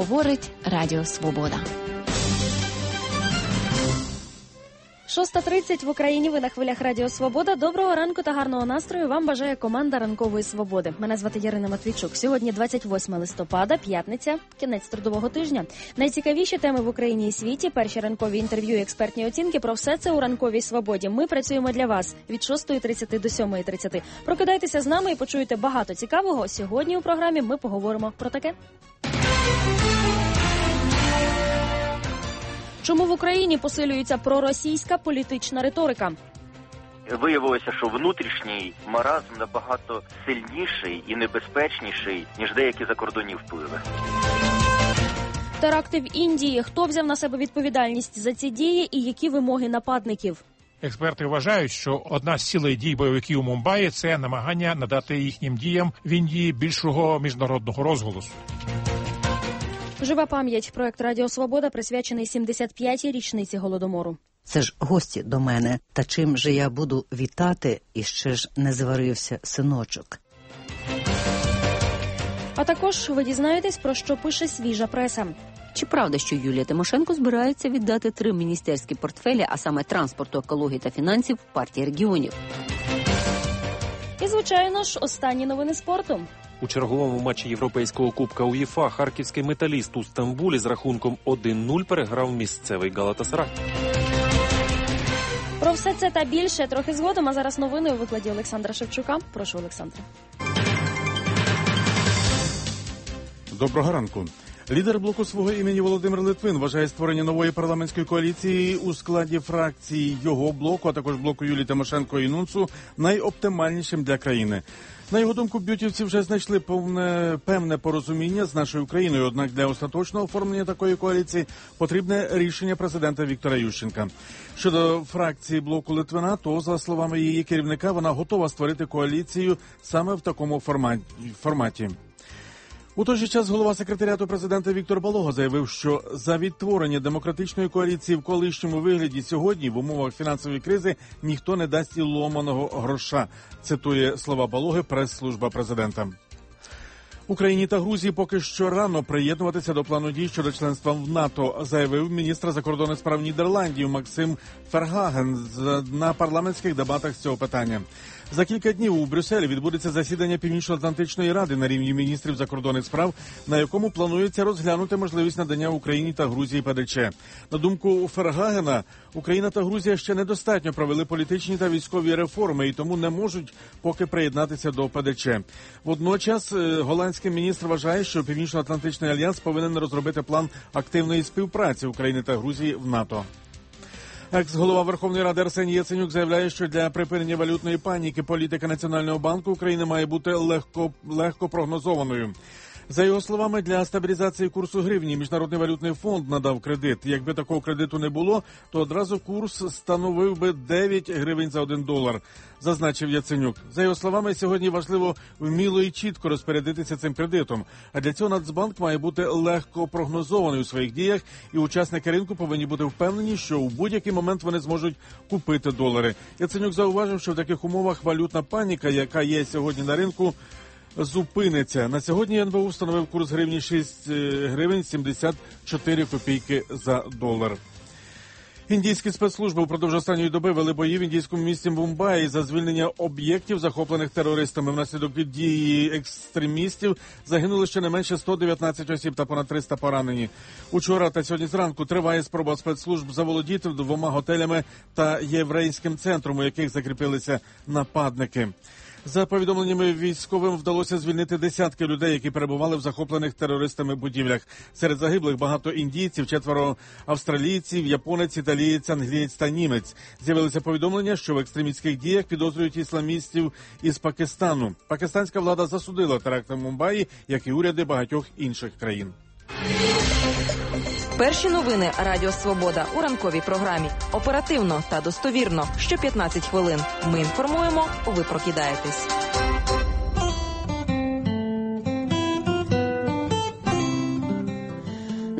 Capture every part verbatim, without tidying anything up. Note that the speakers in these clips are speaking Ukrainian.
говорить Радіо Свобода. шоста тридцять в Україні, ви на хвилях Радіо Свобода. Доброго ранку та гарного настрою вам бажає команда Ранкової Свободи. Мене звати Ярина Матвійчук. Сьогодні двадцять восьме листопада, п'ятниця, кінець трудового тижня. Найцікавіші теми в Україні і світі, перші ранкові інтерв'ю і експертні оцінки. Про все це у Ранковій Свободі. Ми працюємо для вас від шостої тридцяти до сьомої тридцяти. Прокидайтеся з нами і почуєте багато цікавого. Сьогодні у програмі ми поговоримо про таке. Чому в Україні посилюється проросійська політична риторика? Виявилося, що внутрішній маразм набагато сильніший і небезпечніший, ніж деякі закордонні впливи. Теракти в Індії. Хто взяв на себе відповідальність за ці дії і які вимоги нападників? Експерти вважають, що одна з цілей дій бойовиків у Мумбаї – це намагання надати їхнім діям в Індії більшого міжнародного розголосу. Жива пам'ять. Проект Радіо Свобода присвячений сімдесят п'ятій річниці Голодомору. Це ж гості до мене. Та чим же я буду вітати, і ще ж не зварився синочок. А також ви дізнаєтесь, про що пише свіжа преса. Чи правда, що Юлія Тимошенко збирається віддати три міністерські портфелі, а саме транспорту, екології та фінансів, партії регіонів? І, звичайно ж, останні новини спорту. У черговому матчі Європейського кубка УЄФА харківський металіст у Стамбулі з рахунком один нуль переграв місцевий Галатасарай. Про все це та більше трохи згодом, а зараз новини у викладі Олександра Шевчука. Прошу, Олександре. Доброго ранку. Лідер блоку «Свого імені» Володимир Литвин вважає створення нової парламентської коаліції у складі фракції його блоку, а також блоку Юлії Тимошенко і Нунцу найоптимальнішим для країни. На його думку, б'ютівці вже знайшли повне, певне порозуміння з нашою Україною, однак для остаточного оформлення такої коаліції потрібне рішення президента Віктора Ющенка. Щодо фракції блоку Литвина, то, за словами її керівника, вона готова створити коаліцію саме в такому форматі. У той же час голова секретаріату президента Віктор Балога заявив, що за відтворення демократичної коаліції в колишньому вигляді сьогодні в умовах фінансової кризи ніхто не дасть і ломаного гроша, цитує слова Балоги прес-служба президента. Україні та Грузії поки що рано приєднуватися до плану дій щодо членства в НАТО, заявив міністр закордонних справ Нідерландів Максим Фергhagen на парламентських дебатах з цього питання. За кілька днів у Брюсселі відбудеться засідання Північно-Атлантичної ради на рівні міністрів закордонних справ, на якому планується розглянути можливість надання Україні та Грузії ПДЧ. На думку Фергагена, Україна та Грузія ще недостатньо провели політичні та військові реформи і тому не можуть поки приєднатися до ПДЧ. Водночас голландський міністр вважає, що Північно-Атлантичний альянс повинен розробити план активної співпраці України та Грузії в НАТО. Екс-голова Верховної Ради Арсеній Яценюк заявляє, що для припинення валютної паніки політика Національного банку України має бути легко, легко прогнозованою. За його словами, для стабілізації курсу гривні Міжнародний валютний фонд надав кредит. Якби такого кредиту не було, то одразу курс становив би дев'ять гривень за один долар, зазначив Яценюк. За його словами, сьогодні важливо вміло і чітко розпорядитися цим кредитом. А для цього Нацбанк має бути легко прогнозований у своїх діях, і учасники ринку повинні бути впевнені, що у будь-який момент вони зможуть купити долари. Яценюк зауважив, що в таких умовах валютна паніка, яка є сьогодні на ринку, зупиниться. На сьогодні ен бе у встановив курс гривні шість гривень сімдесят чотири копійки за долар. Індійські спецслужби упродовж останньої доби вели бої в індійському місті Мумбаї за звільнення об'єктів, захоплених терористами. Внаслідок дії екстремістів загинули щонайменше сто дев'ятнадцять осіб та понад триста поранені. Учора та сьогодні зранку триває спроба спецслужб заволодіти двома готелями та єврейським центром, у яких закріпилися нападники. За повідомленнями військовим, вдалося звільнити десятки людей, які перебували в захоплених терористами будівлях. Серед загиблих багато індійців, четверо австралійців, японець, італієць, англієць та німець. З'явилися повідомлення, що в екстремістських діях підозрюють ісламістів із Пакистану. Пакистанська влада засудила теракти в Мумбаї, як і уряди багатьох інших країн. Перші новини Радіо Свобода у ранковій програмі. Оперативно та достовірно. Що п'ятнадцять хвилин. Ми інформуємо, ви прокидаєтесь.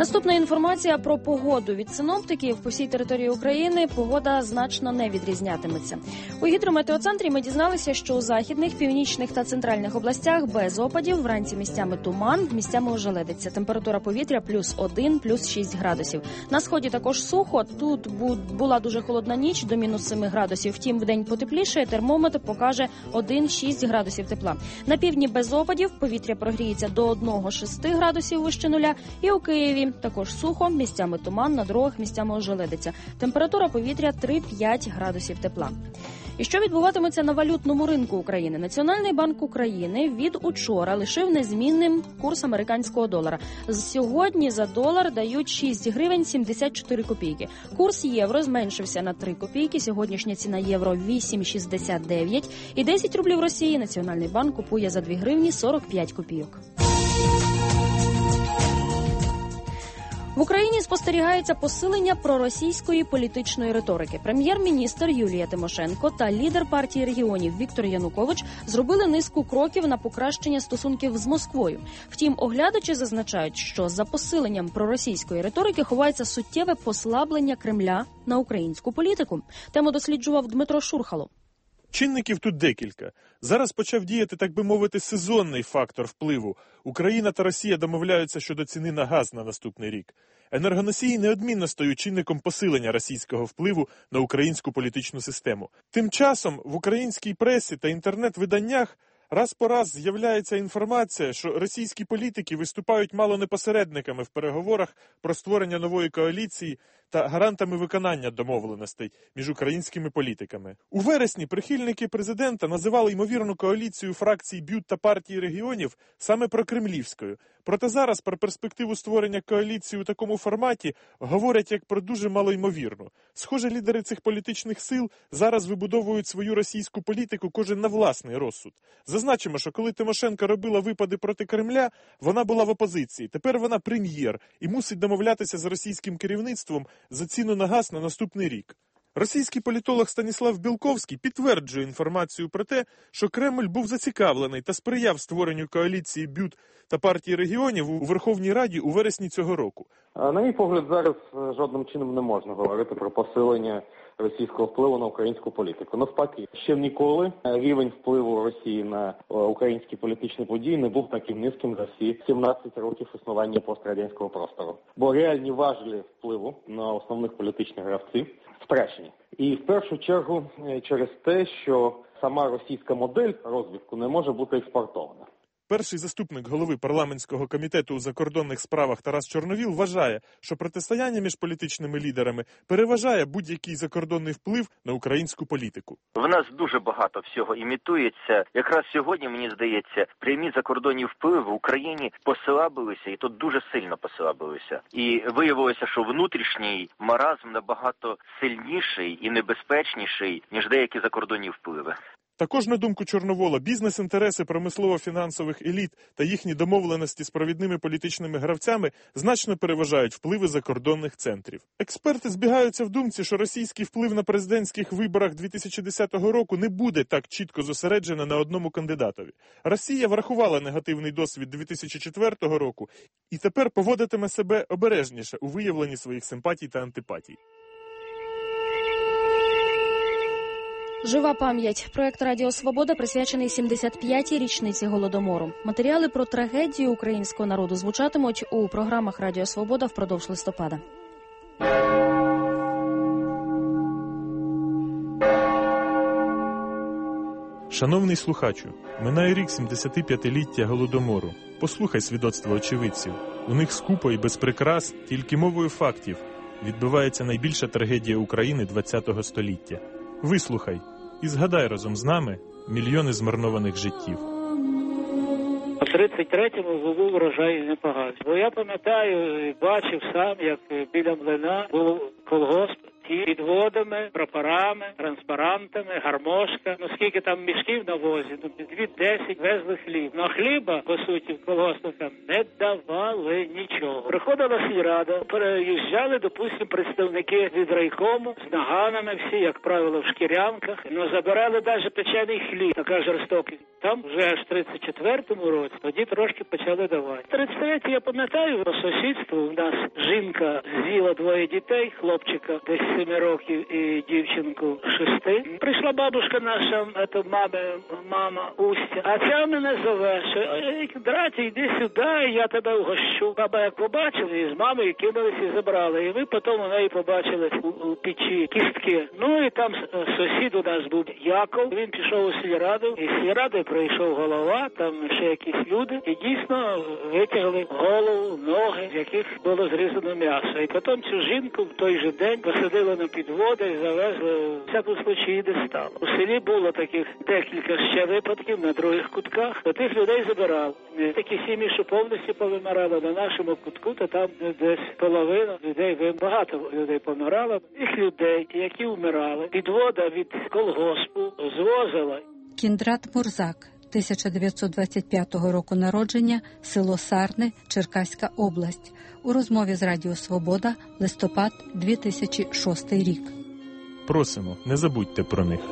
Наступна інформація про погоду від синоптиків. По всій території України погода значно не відрізнятиметься. У гідрометеоцентрі ми дізналися, що у західних, північних та центральних областях без опадів, вранці місцями туман, місцями ожеледиться. Температура повітря плюс один, плюс шість градусів. На сході також сухо, тут була дуже холодна ніч до мінус семи градусів. Втім, вдень потепліше, термометр покаже один-шість градусів тепла. На півдні без опадів, повітря прогріється до один-шість градусів вище нуля. І у Києві також сухо, місцями туман, на дорогах місцями ожеледиться. Температура повітря три-п'ять градусів тепла. І що відбуватиметься на валютному ринку України? Національний банк України від учора лишив незмінним курс американського долара. Сьогодні за долар дають шість гривень сімдесят чотири копійки. Курс євро зменшився на три копійки. Сьогоднішня ціна євро вісім шістдесят дев'ять. І десять рублів Росії Національний банк купує за дві гривні сорок п'ять копійок. В Україні спостерігається посилення проросійської політичної риторики. Прем'єр-міністр Юлія Тимошенко та лідер партії регіонів Віктор Янукович зробили низку кроків на покращення стосунків з Москвою. Втім, оглядачі зазначають, що за посиленням проросійської риторики ховається суттєве послаблення Кремля на українську політику. Тему досліджував Дмитро Шурхало. Чинників тут декілька. Зараз почав діяти, так би мовити, сезонний фактор впливу. Україна та Росія домовляються щодо ціни на газ на наступний рік. Енергоносії неодмінно стають чинником посилення російського впливу на українську політичну систему. Тим часом в українській пресі та інтернет-виданнях раз по раз з'являється інформація, що російські політики виступають мало не посередниками в переговорах про створення нової коаліції та гарантами виконання домовленостей між українськими політиками. У вересні прихильники президента називали ймовірну коаліцію фракцій БЮТ та партії регіонів саме прокремлівською. Проте зараз про перспективу створення коаліції у такому форматі говорять як про дуже малоймовірну. Схоже, лідери цих політичних сил зараз вибудовують свою російську політику кожен на власний розсуд. Зазначимо, що коли Тимошенко робила випади проти Кремля, вона була в опозиції. Тепер вона прем'єр і мусить домовлятися з російським керівництвом за ціну на газ на наступний рік. Російський політолог Станіслав Білковський підтверджує інформацію про те, що Кремль був зацікавлений та сприяв створенню коаліції БЮТ та партії регіонів у Верховній Раді у вересні цього року. На мій погляд, зараз жодним чином не можна говорити про посилення російського впливу на українську політику. Навпаки, ще ніколи рівень впливу Росії на українські політичні події не був таким низьким за всі сімнадцять років існування пострадянського простору. Бо реальні важелі впливу на основних політичних гравців втрачені. І в першу чергу через те, що сама російська модель розвитку не може бути експортована. Перший заступник голови парламентського комітету у закордонних справах Тарас Чорновіл вважає, що протистояння між політичними лідерами переважає будь-який закордонний вплив на українську політику. В нас дуже багато всього імітується. Якраз сьогодні, мені здається, прямі закордонні впливи в Україні послабилися, і тут дуже сильно послабилися. І виявилося, що внутрішній маразм набагато сильніший і небезпечніший, ніж деякі закордонні впливи. Також, на думку Чорновола, бізнес-інтереси промислово-фінансових еліт та їхні домовленості з провідними політичними гравцями значно переважають впливи закордонних центрів. Експерти збігаються в думці, що російський вплив на президентських виборах дві тисячі десятого року не буде так чітко зосереджено на одному кандидатові. Росія врахувала негативний досвід дві тисячі четвертого року і тепер поводитиме себе обережніше у виявленні своїх симпатій та антипатій. Жива пам'ять. Проект «Радіо Свобода» присвячений сімдесят п'ятій річниці Голодомору. Матеріали про трагедію українського народу звучатимуть у програмах «Радіо Свобода» впродовж листопада. Шановний слухачу, минає рік сімдесятип'ятиліття Голодомору. Послухай свідоцтва очевидців. У них скупо і без прикрас, тільки мовою фактів, відбувається найбільша трагедія України ХХ століття. Вислухай і згадай разом з нами мільйони змарнованих життів. У тридцять третьому було врожай непоганий. Бо я пам'ятаю і бачив сам, як біля млина був колгосп, і підводами, прапорами, транспарантами, гармошка. Ну скільки там мішків на возі? Ну дві десять везли хліб. Ну а хліба, по суті, колгоспникам не давали нічого. Приходила сільрада, переїжджали, допустимо, представники від райкому з наганами всі, як правило, в шкірянках. Ну забирали навіть печений хліб, така жорстокість. Там вже аж в тридцять четвертому році, тоді трошки почали давати. тридцять третій, я пам'ятаю, по сусідству у нас жінка з'їла двоє дітей, хлопчика десь семи років і дівчинку шести. Прийшла бабушка наша, це мами, мама Устя, а ця мене зове, що драті, йди сюди, я тебе угощу. Баба як побачила, і з мамою кинулись і забрали. І ви потім у неї побачили у, у печі кістки. Ну і там сусід у нас був Яков, він пішов у сільраду, і з сільради прийшов голова, там ще якісь люди, і дійсно витягли голову, ноги, з яких було зрізано м'ясо. І потім цю жінку в той же день посадили на підводи і завезли в всякому случаї, де стало. У селі було таких декілька ще випадків на других кутках, то тих людей забирали. Такі сім'ї, що повністю повимирали на нашому кутку, то там десь половина людей, багато людей помирало. Тих людей, які вмирали, підвода від колгоспу звозила. Кіндрат Мурзак, тисяча дев'ятсот двадцять п'ятого року народження, село Сарни, Черкаська область. У розмові з Радіо Свобода, листопад дві тисячі шостий рік. Просимо, не забудьте про них.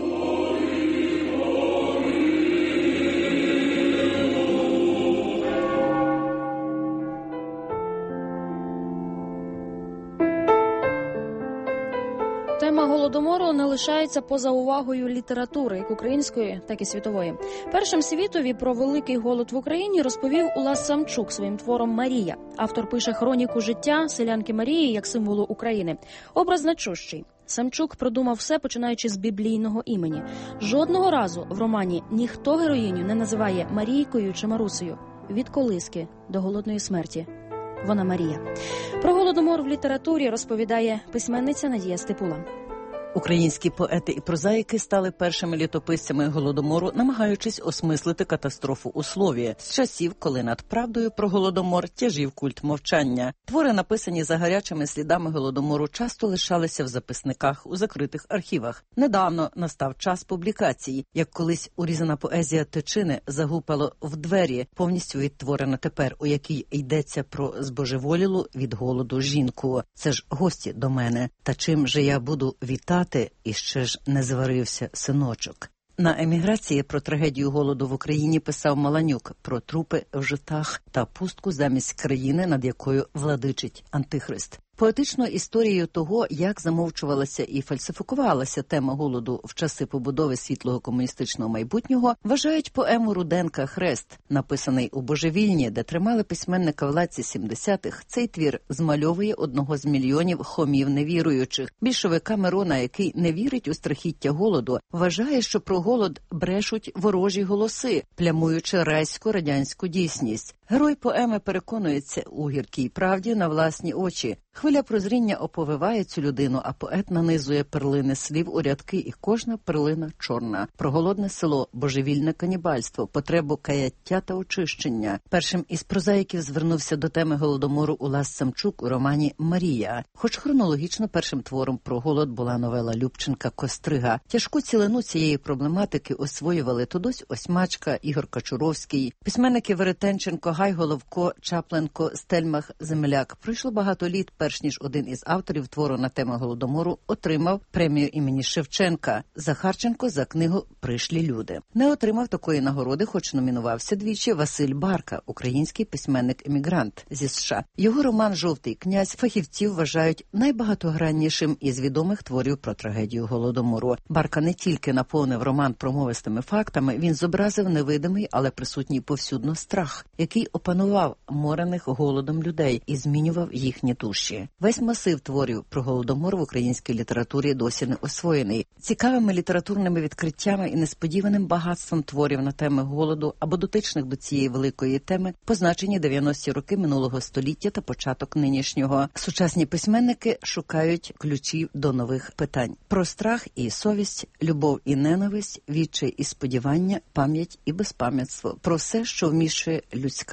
Тема Голодомору не лишається поза увагою літератури, як української, так і світової. Першим світові про великий голод в Україні розповів Улас Самчук своїм твором «Марія». Автор пише хроніку життя селянки Марії як символу України. Образ значущий. Самчук продумав все, починаючи з біблійного імені. Жодного разу в романі ніхто героїню не називає Марійкою чи Марусею. Від колиски до голодної смерті. Вона Марія. Про Голодомор в літературі розповідає письменниця Надія Степула. Українські поети і прозаїки стали першими літописцями Голодомору, намагаючись осмислити катастрофу у слові з часів, коли над правдою про Голодомор тяжів культ мовчання. Твори, написані за гарячими слідами Голодомору, часто лишалися в записниках у закритих архівах. Недавно настав час публікації, як колись урізана поезія Тичини загупало в двері, повністю відтворена тепер, у якій йдеться про збожеволілу від голоду жінку. Це ж гості до мене. Та чим же я буду вітати? І ще ж не зварився синочок. На еміграції про трагедію голоду в Україні писав Маланюк про трупи в житах та пустку замість країни, над якою владичить Антихрист. Поетичну історію того, як замовчувалася і фальсифікувалася тема голоду в часи побудови світлого комуністичного майбутнього, вважають поему Руденка «Хрест», написаний у Божевільні, де тримали письменника в лаці сімдесятих. Цей твір змальовує одного з мільйонів хомів невіруючих. Більшовика Мирона, який не вірить у страхіття голоду, вважає, що про голод брешуть ворожі голоси, плямуючи райську радянську дійсність. Герой поеми переконується у гіркій правді на власні очі. Хвиля прозріння оповиває цю людину, а поет нанизує перлини слів у рядки, і кожна перлина чорна. Про голодне село, божевільне канібальство, потребу каяття та очищення. Першим із прозаїків звернувся до теми Голодомору Улас Самчук у романі «Марія». Хоч хронологічно першим твором про голод була новела Любченка «Кострига». Тяжку цілину цієї проблематики освоювали Тодось Осьмачка, Ігор Качуровський, письменники Веретенченко, Гай Головко, Чапленко, Стельмах, Земляк. Пройшло багато літ, перш ніж один із авторів твору на тему Голодомору отримав премію імені Шевченка. Захарченко за книгу «Пришлі люди». Не отримав такої нагороди, хоч номінувався двічі, Василь Барка, український письменник-емігрант зі США. Його роман «Жовтий князь» фахівці вважають найбагатограннішим із відомих творів про трагедію Голодомору. Барка не тільки наповнив роман промовистими фактами, він зобразив невидимий, але присутній повсюдно страх, який опанував морених голодом людей і змінював їхні душі. Весь масив творів про Голодомор в українській літературі досі не освоєний. Цікавими літературними відкриттями і несподіваним багатством творів на теми голоду або дотичних до цієї великої теми позначені дев'яності роки минулого століття та початок нинішнього. Сучасні письменники шукають ключів до нових питань. Про страх і совість, любов і ненависть, відчай і сподівання, пам'ять і безпам'ятство. Про все, що вмішує людська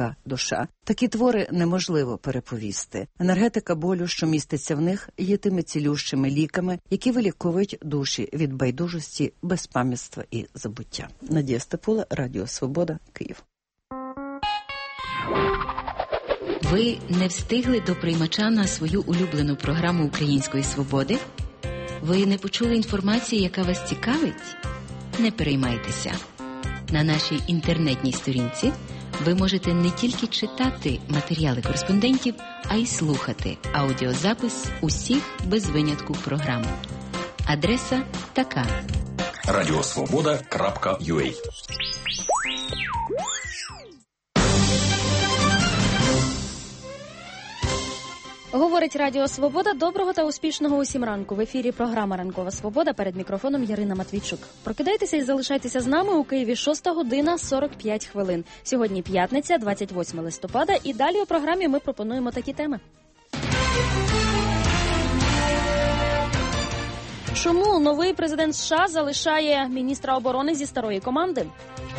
людська душа. Такі твори неможливо переповісти. Енергетика болю, що міститься в них, є тими цілющими ліками, які виліковують душі від байдужості, безпам'ятства і забуття. Надія Степула, Радіо Свобода, Київ. Ви не встигли до приймача на свою улюблену програму Української свободи? Ви не почули інформації, яка вас цікавить? Не переймайтеся. На нашій інтернетній сторінці ви можете не тільки читати матеріали кореспондентів, а й слухати аудіозапис усіх без винятку програм. Адреса така: радіосвобода крапка ю а. Говорить Радіо Свобода. Доброго та успішного усім ранку. В ефірі програма «Ранкова Свобода». Перед мікрофоном Ярина Матвійчук. Прокидайтеся і залишайтеся з нами. У Києві шоста година сорок п'ять хвилин. Сьогодні п'ятниця, двадцять восьме листопада. І далі у програмі ми пропонуємо такі теми. Чому новий президент США залишає міністра оборони зі старої команди?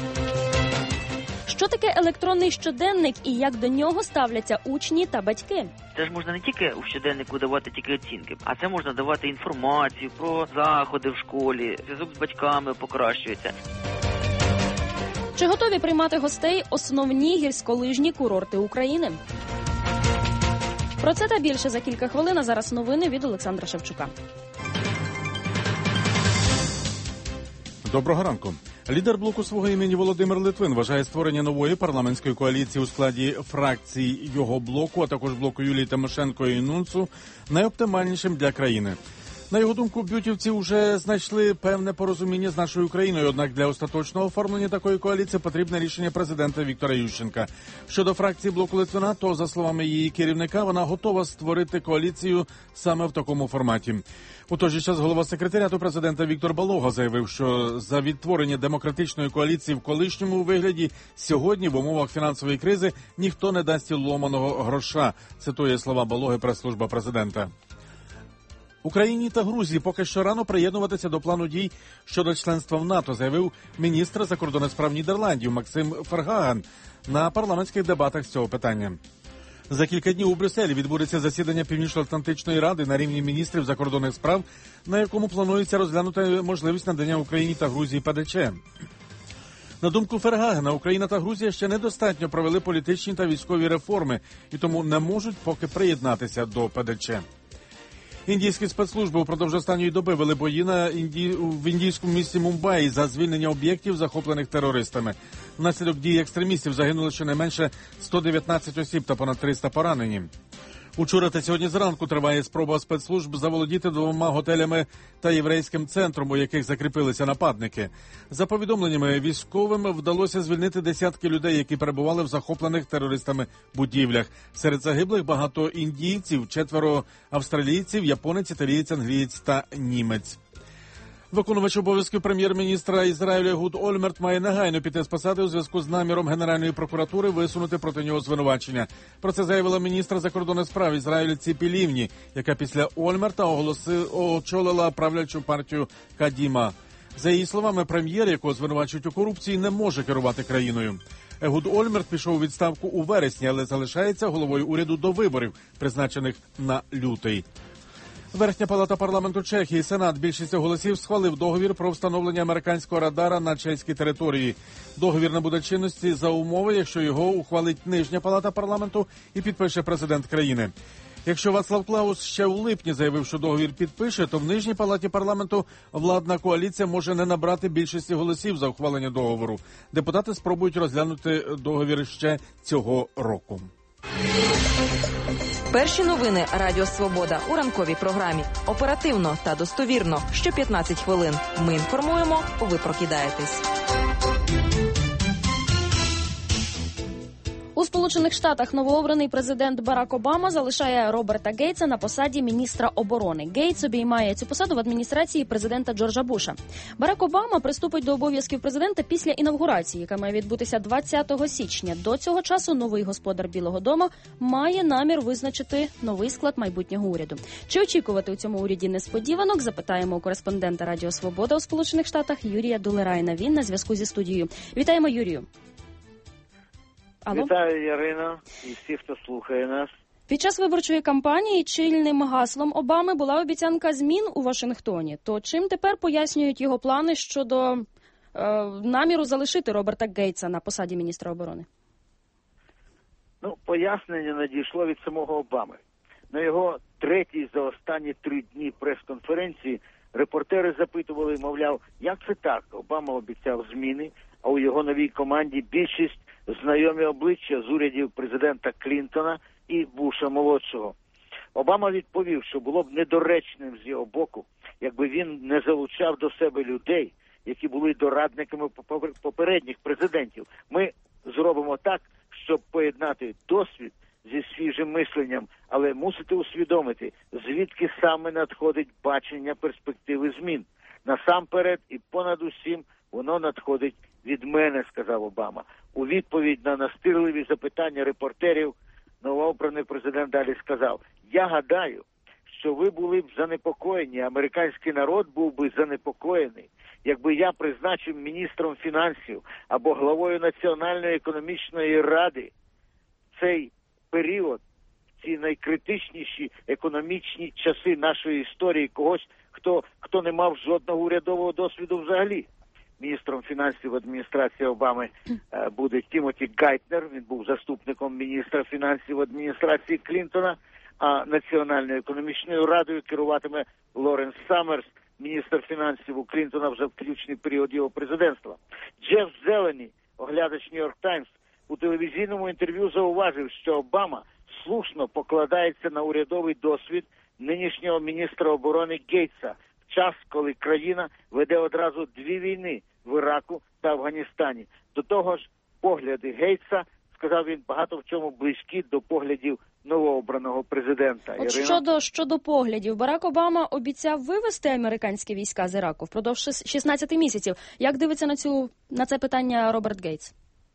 Що таке електронний щоденник і як до нього ставляться учні та батьки? Це ж можна не тільки у щоденнику давати тільки оцінки, а це можна давати інформацію про заходи в школі, зв'язок з батьками покращується. Чи готові приймати гостей основні гірськолижні курорти України? Про це та більше за кілька хвилин, а зараз новини від Олександра Шевчука. Доброго ранку. Лідер блоку свого імені Володимир Литвин вважає створення нової парламентської коаліції у складі фракцій його блоку, а також блоку Юлії Тимошенко і Нунцу найоптимальнішим для країни. На його думку, бютівці вже знайшли певне порозуміння з нашою Україною, однак для остаточного оформлення такої коаліції потрібне рішення президента Віктора Ющенка. Щодо фракції блоку Литвина, то, за словами її керівника, вона готова створити коаліцію саме в такому форматі. У той же час голова секретаріату президента Віктор Балога заявив, що за відтворення демократичної коаліції в колишньому вигляді сьогодні в умовах фінансової кризи ніхто не дасть ломаного гроша, цитує слова Балоги прес-служба президента. Україні та Грузії поки що рано приєднуватися до плану дій щодо членства в НАТО, заявив міністр закордонних справ Нідерландів Максим Фергаган на парламентських дебатах з цього питання. За кілька днів у Брюсселі відбудеться засідання Північно-Атлантичної ради на рівні міністрів закордонних справ, на якому планується розглянути можливість надання Україні та Грузії ПДЧ. На думку Фергагена, Україна та Грузія ще недостатньо провели політичні та військові реформи і тому не можуть поки приєднатися до ПДЧ. Індійські спецслужби упродовж останньої доби вели бої на Інді... в індійському місті Мумбаї за звільнення об'єктів, захоплених терористами. Внаслідок дій екстремістів загинуло щонайменше сто дев'ятнадцять осіб та понад триста поранені. Учора та сьогодні зранку триває спроба спецслужб заволодіти двома готелями та єврейським центром, у яких закріпилися нападники. За повідомленнями військовим вдалося звільнити десятки людей, які перебували в захоплених терористами будівлях. Серед загиблих багато індійців, четверо австралійців, японець, італієць, англієць та німець. Виконувач обов'язків прем'єр-міністра Ізраїля Егуд Ольмерт має негайно піти з посади у зв'язку з наміром Генеральної прокуратури висунути проти нього звинувачення. Про це заявила міністр закордонних справ Ізраїля Ціпі Лівні, яка після Ольмерта оголосив, очолила правлячу партію Кадіма. За її словами, прем'єр, якого звинувачують у корупції, не може керувати країною. Егуд Ольмерт пішов у відставку у вересні, але залишається головою уряду до виборів, призначених на лютий. Верхня палата парламенту Чехії, Сенат, більшістю голосів схвалив договір про встановлення американського радара на чеській території. Договір набуде чинності за умови, якщо його ухвалить нижня палата парламенту і підпише президент країни. Якщо Вацлав Клаус ще у липні заявив, що договір підпише, то в нижній палаті парламенту владна коаліція може не набрати більшості голосів за ухвалення договору. Депутати спробують розглянути договір ще цього року. Перші новини Радіо Свобода у ранковій програмі. Оперативно та достовірно. Що п'ятнадцять хвилин. Ми інформуємо, ви прокидаєтесь. У Сполучених Штатах новообраний президент Барак Обама залишає Роберта Гейтса на посаді міністра оборони. Гейтс обіймає цю посаду в адміністрації президента Джорджа Буша. Барак Обама приступить до обов'язків президента після інавгурації, яка має відбутися двадцятого січня. До цього часу новий господар Білого дому має намір визначити новий склад майбутнього уряду. Чи очікувати у цьому уряді несподіванок, запитаємо у кореспондента Радіо Свобода у Сполучених Штатах Юрія Дулерайна. Він на зв'язку зі студією. Вітаємо, Юрію. Алло? Вітаю, Ярина, і всі, хто слухає нас. Під час виборчої кампанії чільним гаслом Обами була обіцянка змін у Вашингтоні. То чим тепер пояснюють його плани щодо е, наміру залишити Роберта Гейтса на посаді міністра оборони? Ну, пояснення надійшло від самого Обами. На його третій за останні три дні прес-конференції репортери запитували, мовляв, як це так? Обама обіцяв зміни, а у його новій команді більшість знайомі обличчя з урядів президента Клінтона і Буша-молодшого. Обама відповів, що було б недоречним з його боку, якби він не залучав до себе людей, які були дорадниками попередніх президентів. Ми зробимо так, щоб поєднати досвід зі свіжим мисленням, але мусите усвідомити, звідки саме надходить бачення перспективи змін. Насамперед і понад усім воно надходить від мене, сказав Обама. У відповідь на настирливі запитання репортерів новообраний президент далі сказав: «Я гадаю, що ви були б занепокоєні, американський народ був би занепокоєний, якби я призначив міністром фінансів або главою Національної економічної ради цей період, ці найкритичніші економічні часи нашої історії, когось, хто, хто не мав жодного урядового досвіду взагалі». Міністром фінансів адміністрації Обами е, буде Тімоті Гайтнер, він був заступником міністра фінансів адміністрації Клінтона, а Національною економічною радою керуватиме Лоренс Саммерс, міністр фінансів у Клінтона в заключний період його президентства. Джеф Зелені, оглядач Нью-Йорк Таймс, у телевізійному інтерв'ю зауважив, що Обама слушно покладається на урядовий досвід нинішнього міністра оборони Гейтса, в час, коли країна веде одразу дві війни в Іраку та Афганістані. До того ж, погляди Гейтса, сказав він, багато в чому близькі до поглядів новообраного президента. От щодо, щодо поглядів, Барак Обама обіцяв вивести американські війська з Іраку впродовж шістнадцяти місяців. Як дивиться на, цю, на це питання Роберт Гейтс?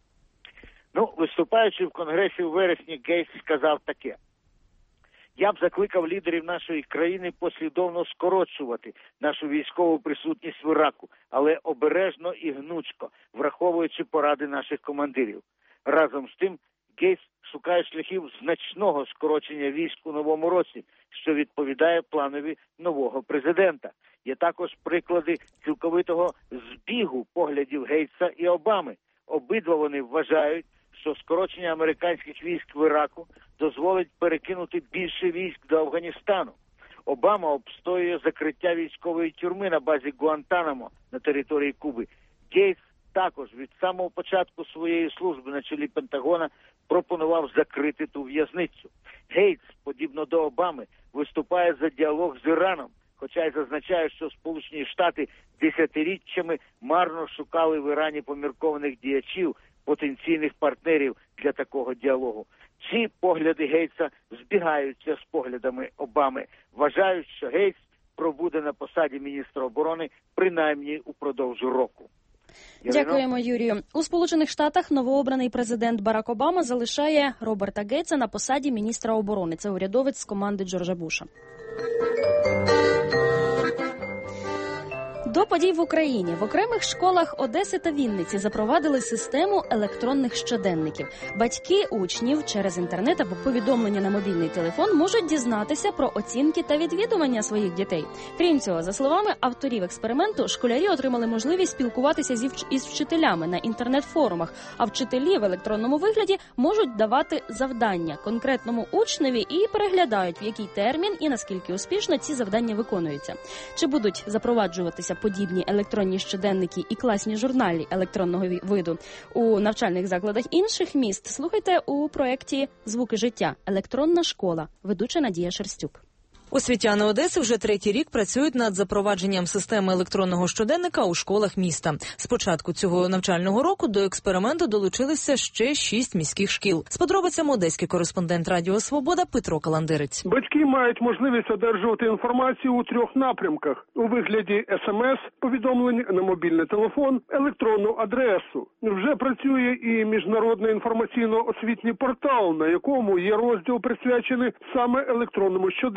Ну, виступаючи в Конгресі у вересні, Гейтс сказав таке: «Я б закликав лідерів нашої країни послідовно скорочувати нашу військову присутність в Іраку, але обережно і гнучко, враховуючи поради наших командирів. Разом з тим, Гейтс шукає шляхів значного скорочення військ у новому році, що відповідає планові нового президента. Є також приклади цілковитого збігу поглядів Гейтса і Обами. Обидва вони вважають, що скорочення американських військ в Іраку дозволить перекинути більше військ до Афганістану. Обама обстоює закриття військової тюрми на базі Гуантанамо на території Куби. Гейтс також від самого початку своєї служби на чолі Пентагона пропонував закрити ту в'язницю. Гейтс, подібно до Обами, виступає за діалог з Іраном, хоча й зазначає, що Сполучені Штати десятиріччями марно шукали в Ірані поміркованих діячів, потенційних партнерів для такого діалогу. Ці погляди Гейтса збігаються з поглядами Обами. Вважають, що Гейтс пробуде на посаді міністра оборони принаймні упродовж року. Дякуємо, Юрію. У Сполучених Штатах новообраний президент Барак Обама залишає Роберта Гейтса на посаді міністра оборони. Це урядовець з команди Джорджа Буша. До подій в Україні. В окремих школах Одеси та Вінниці запровадили систему електронних щоденників. Батьки учнів через інтернет або повідомлення на мобільний телефон можуть дізнатися про оцінки та відвідування своїх дітей. Крім цього, за словами авторів експерименту, школярі отримали можливість спілкуватися із вчителями на інтернет-форумах, а вчителі в електронному вигляді можуть давати завдання конкретному учневі і переглядають, в який термін і наскільки успішно ці завдання виконуються. Чи будуть запроваджуватися подібні електронні щоденники і класні журналі електронного виду у навчальних закладах інших міст? Слухайте у проєкті «Звуки життя. Електронна школа». Ведуча Надія Шерстюк. Освітяни Одеси вже третій рік працюють над запровадженням системи електронного щоденника у школах міста. З початку цього навчального року до експерименту долучилися ще шість міських шкіл. З подробицями одеський кореспондент Радіо Свобода Петро Каландирець. Батьки мають можливість одержувати інформацію у трьох напрямках – у вигляді смс, повідомлень на мобільний телефон, електронну адресу. Вже працює і міжнародний інформаційно-освітній портал, на якому є розділ присвячений саме електронному щоденнику.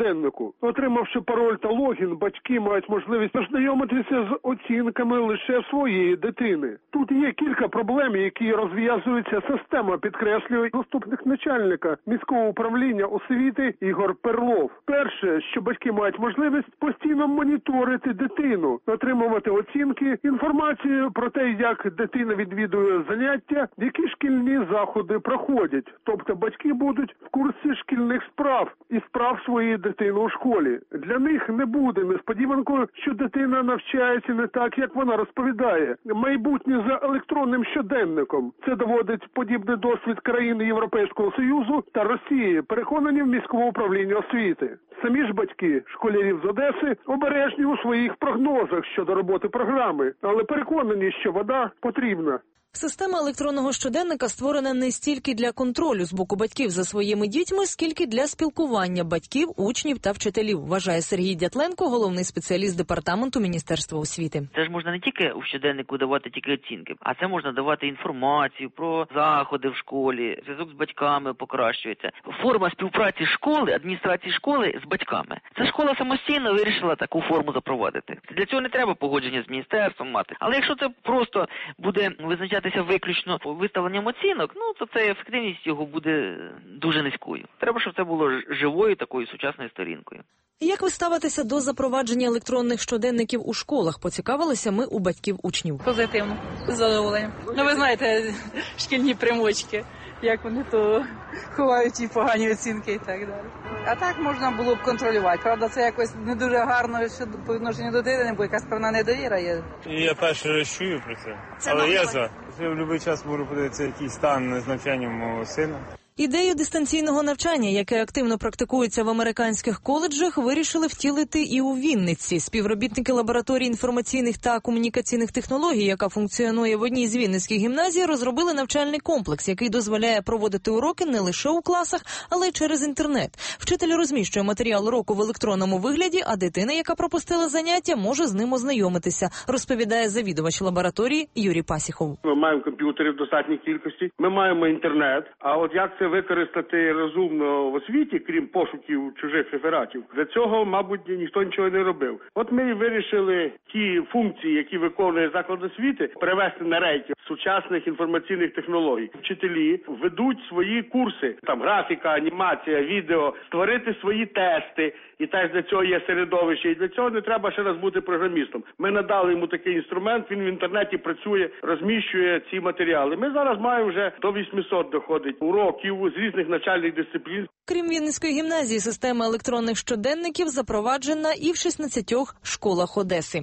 щоденнику. Отримавши пароль та логін, батьки мають можливість ознайомитися з оцінками лише своєї дитини. Тут є кілька проблем, які розв'язується система, підкреслює заступник начальника міського управління освіти Ігор Перлов. Перше, що батьки мають можливість постійно моніторити дитину, отримувати оцінки, інформацію про те, як дитина відвідує заняття, які шкільні заходи проходять. Тобто батьки будуть в курсі шкільних справ і справ своєї дитини у школі. Для них не буде несподіванкою, що дитина навчається не так, як вона розповідає. Майбутнє за електронним щоденником. Це доводить подібний досвід країн Європейського Союзу та Росії, переконані в міському управлінні освіти. Самі ж батьки школярів з Одеси обережні у своїх прогнозах щодо роботи програми, але переконані, що вода потрібна. Система електронного щоденника створена не стільки для контролю з боку батьків за своїми дітьми, скільки для спілкування батьків, учнів та вчителів, вважає Сергій Дятленко, головний спеціаліст департаменту Міністерства освіти. Це ж можна не тільки у щоденнику давати тільки оцінки, а це можна давати інформацію про заходи в школі, зв'язок з батьками покращується. Форма співпраці школи, адміністрації школи з батьками. Це школа самостійно вирішила таку форму запровадити. Для цього не треба погодження з міністерством мати. Але якщо це просто буде визначати виключно виставленням оцінок, ну, то це ефективність його буде дуже низькою. Треба, щоб це було живою такою сучасною сторінкою. Як ви ставитеся до запровадження електронних щоденників у школах? Поцікавилися ми у батьків учнів. Позитивно, з задоволенням. Ну, ви знаєте, шкільні примочки, як вони то ховають ті погані оцінки і так далі. А так можна було б контролювати. Правда, це якось не дуже гарно по відношенню до дитини, бо якась певна недовіра є. Я перший раз чую про це, це але я за. Я в будь-який час можу подивитися, який стан з навчанням мого сина. Ідею дистанційного навчання, яке активно практикується в американських коледжах, вирішили втілити і у Вінниці. Співробітники лабораторії інформаційних та комунікаційних технологій, яка функціонує в одній з вінницьких гімназій, розробили навчальний комплекс, який дозволяє проводити уроки не лише у класах, але й через інтернет. Вчитель розміщує матеріал уроку в електронному вигляді, а дитина, яка пропустила заняття, може з ним ознайомитися, розповідає завідувач лабораторії Юрій Пасіхов. Ми маємо комп'ютери в достатній кількості, ми маємо інтернет, а от як це використати розумно в освіті, крім пошуків чужих рефератів, для цього, мабуть, ніхто нічого не робив. От ми і вирішили ті функції, які виконує заклад освіти, перевести на рейки сучасних інформаційних технологій. Вчителі ведуть свої курси, там графіка, анімація, відео, створити свої тести, і теж для цього є середовище, і для цього не треба ще раз бути програмістом. Ми надали йому такий інструмент, він в інтернеті працює, розміщує ці матеріали. Ми зараз маємо вже до вісімсот доходить уроків з різних навчальних дисциплін. Крім Вінницької гімназії, система електронних щоденників запроваджена і в шістнадцятьох школах Одеси.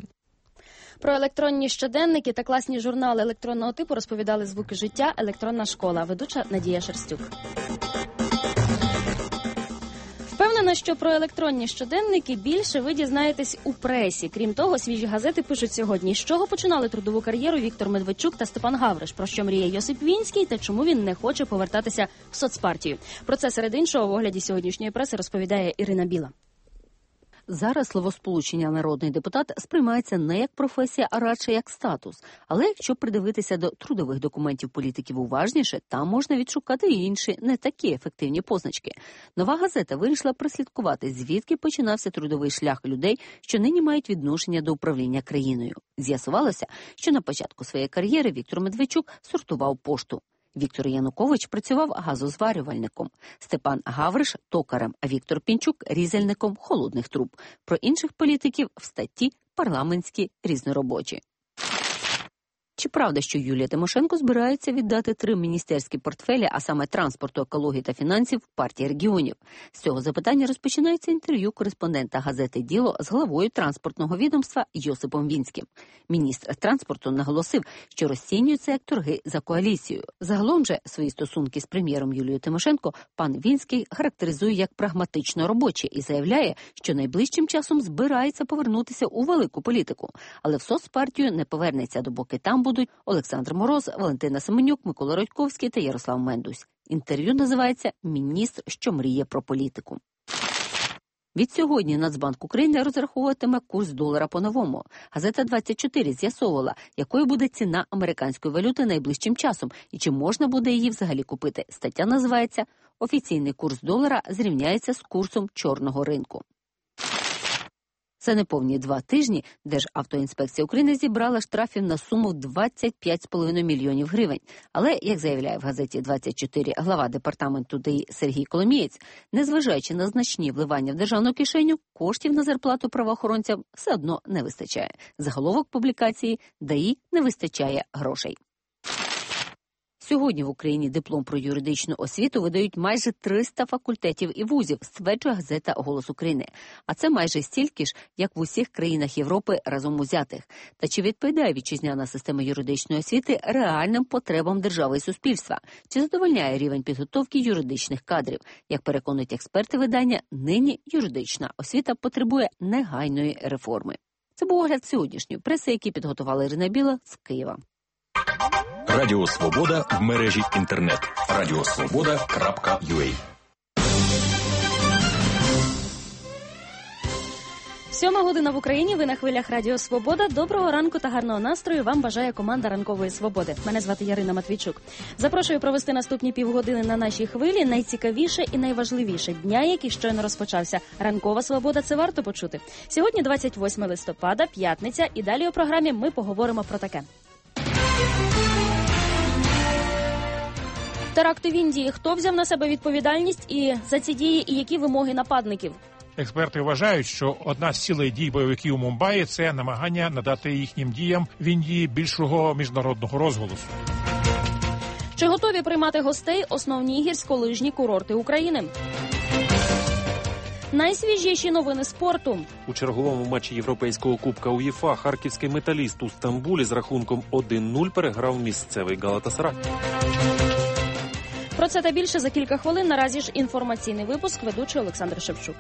Про електронні щоденники та класні журнали електронного типу розповідали «Звуки життя. Електронна школа». Ведуча Надія Шерстюк. Впевнена, що про електронні щоденники більше ви дізнаєтесь у пресі. Крім того, свіжі газети пишуть сьогодні, з чого починали трудову кар'єру Віктор Медведчук та Степан Гавриш, про що мріє Йосип Вінський та чому він не хоче повертатися в соцпартію. Про це, серед іншого, в огляді сьогоднішньої преси розповідає Ірина Біла. Зараз словосполучення «народний депутат» сприймається не як професія, а радше як статус. Але якщо придивитися до трудових документів політиків уважніше, там можна відшукати і інші, не такі ефективні позначки. Нова газета вирішила прослідкувати, звідки починався трудовий шлях людей, що нині мають відношення до управління країною. З'ясувалося, що на початку своєї кар'єри Віктор Медведчук сортував пошту. Віктор Янукович працював газозварювальником, Степан Гавриш – токарем, а Віктор Пінчук – різальником холодних труб. Про інших політиків в статті «Парламентські різноробочі». Чи правда, що Юлія Тимошенко збирається віддати три міністерські портфелі, а саме транспорту, екології та фінансів, партії регіонів? З цього запитання розпочинається інтерв'ю кореспондента газети «Діло» з главою транспортного відомства Йосипом Вінським. Міністр транспорту наголосив, що розцінюється як торги за коаліцію. Загалом же свої стосунки з прем'єром Юлією Тимошенко пан Вінський характеризує як прагматично робочі і заявляє, що найближчим часом збирається повернутися у велику політику. Але в соцпартію не повернеться, допоки там будуть Олександр Мороз, Валентина Семенюк, Микола Родьковський та Ярослав Мендусь. Інтерв'ю називається «Міністр, що мріє про політику». Від сьогодні Нацбанк України розраховуватиме курс долара по-новому. Газета двадцять чотири з'ясовувала, якою буде ціна американської валюти найближчим часом і чи можна буде її взагалі купити. Стаття називається «Офіційний курс долара зрівняється з курсом чорного ринку». За неповні два тижні Державтоінспекція України зібрала штрафів на суму двадцять п'ять з половиною мільйонів гривень. Але, як заявляє в газеті «двадцять чотири» глава департаменту ДАІ Сергій Коломієць, незважаючи на значні вливання в державну кишеню, коштів на зарплату правоохоронцям все одно не вистачає. Заголовок публікації «ДАІ не вистачає грошей». Сьогодні в Україні диплом про юридичну освіту видають майже триста факультетів і вузів, стверджує газета «Голос України». А це майже стільки ж, як в усіх країнах Європи разом узятих. Та чи відповідає вітчизняна система юридичної освіти реальним потребам держави і суспільства? Чи задовольняє рівень підготовки юридичних кадрів? Як переконують експерти видання, нині юридична освіта потребує негайної реформи. Це був огляд сьогоднішньої преси, який підготувала Ірина Біла з Києва. Радіо Свобода в мережі інтернет. радіосвобода крапка ю а. Сьома година в Україні, ви на хвилях Радіо Свобода. Доброго ранку та гарного настрою вам бажає команда Ранкової Свободи. Мене звати Ярина Матвійчук. Запрошую провести наступні півгодини на нашій хвилі найцікавіше і найважливіше дня, який щойно розпочався. Ранкова Свобода – це варто почути. Сьогодні двадцять восьме листопада, п'ятниця, і далі у програмі ми поговоримо про таке. Теракти в Індії. Хто взяв на себе відповідальність і за ці дії, і які вимоги нападників? Експерти вважають, що одна з цілей дій бойовиків у Мумбаї – це намагання надати їхнім діям в Індії більшого міжнародного розголосу. Чи готові приймати гостей основні гірськолижні курорти України? Найсвіжіші новини спорту. У черговому матчі Європейського кубка УЄФА харківський металіст у Стамбулі з рахунком один нуль переграв місцевий Галатасарай. Про це та більше за кілька хвилин. Наразі ж інформаційний випуск, ведучий Олександр Шевчук.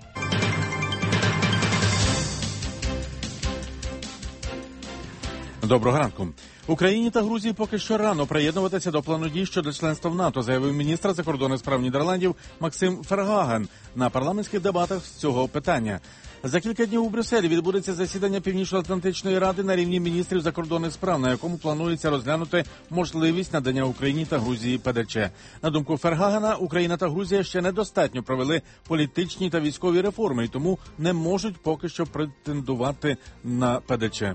Доброго ранку. Україні та Грузії поки що рано приєднуватися до плану дій щодо членства в НАТО, заявив міністр закордонних справ Нідерландів Максим Фергаген на парламентських дебатах з цього питання. За кілька днів у Брюсселі відбудеться засідання Північно-Атлантичної ради на рівні міністрів закордонних справ, на якому планується розглянути можливість надання Україні та Грузії ПДЧ. На думку Фергагена, Україна та Грузія ще недостатньо провели політичні та військові реформи, і тому не можуть поки що претендувати на ПДЧ.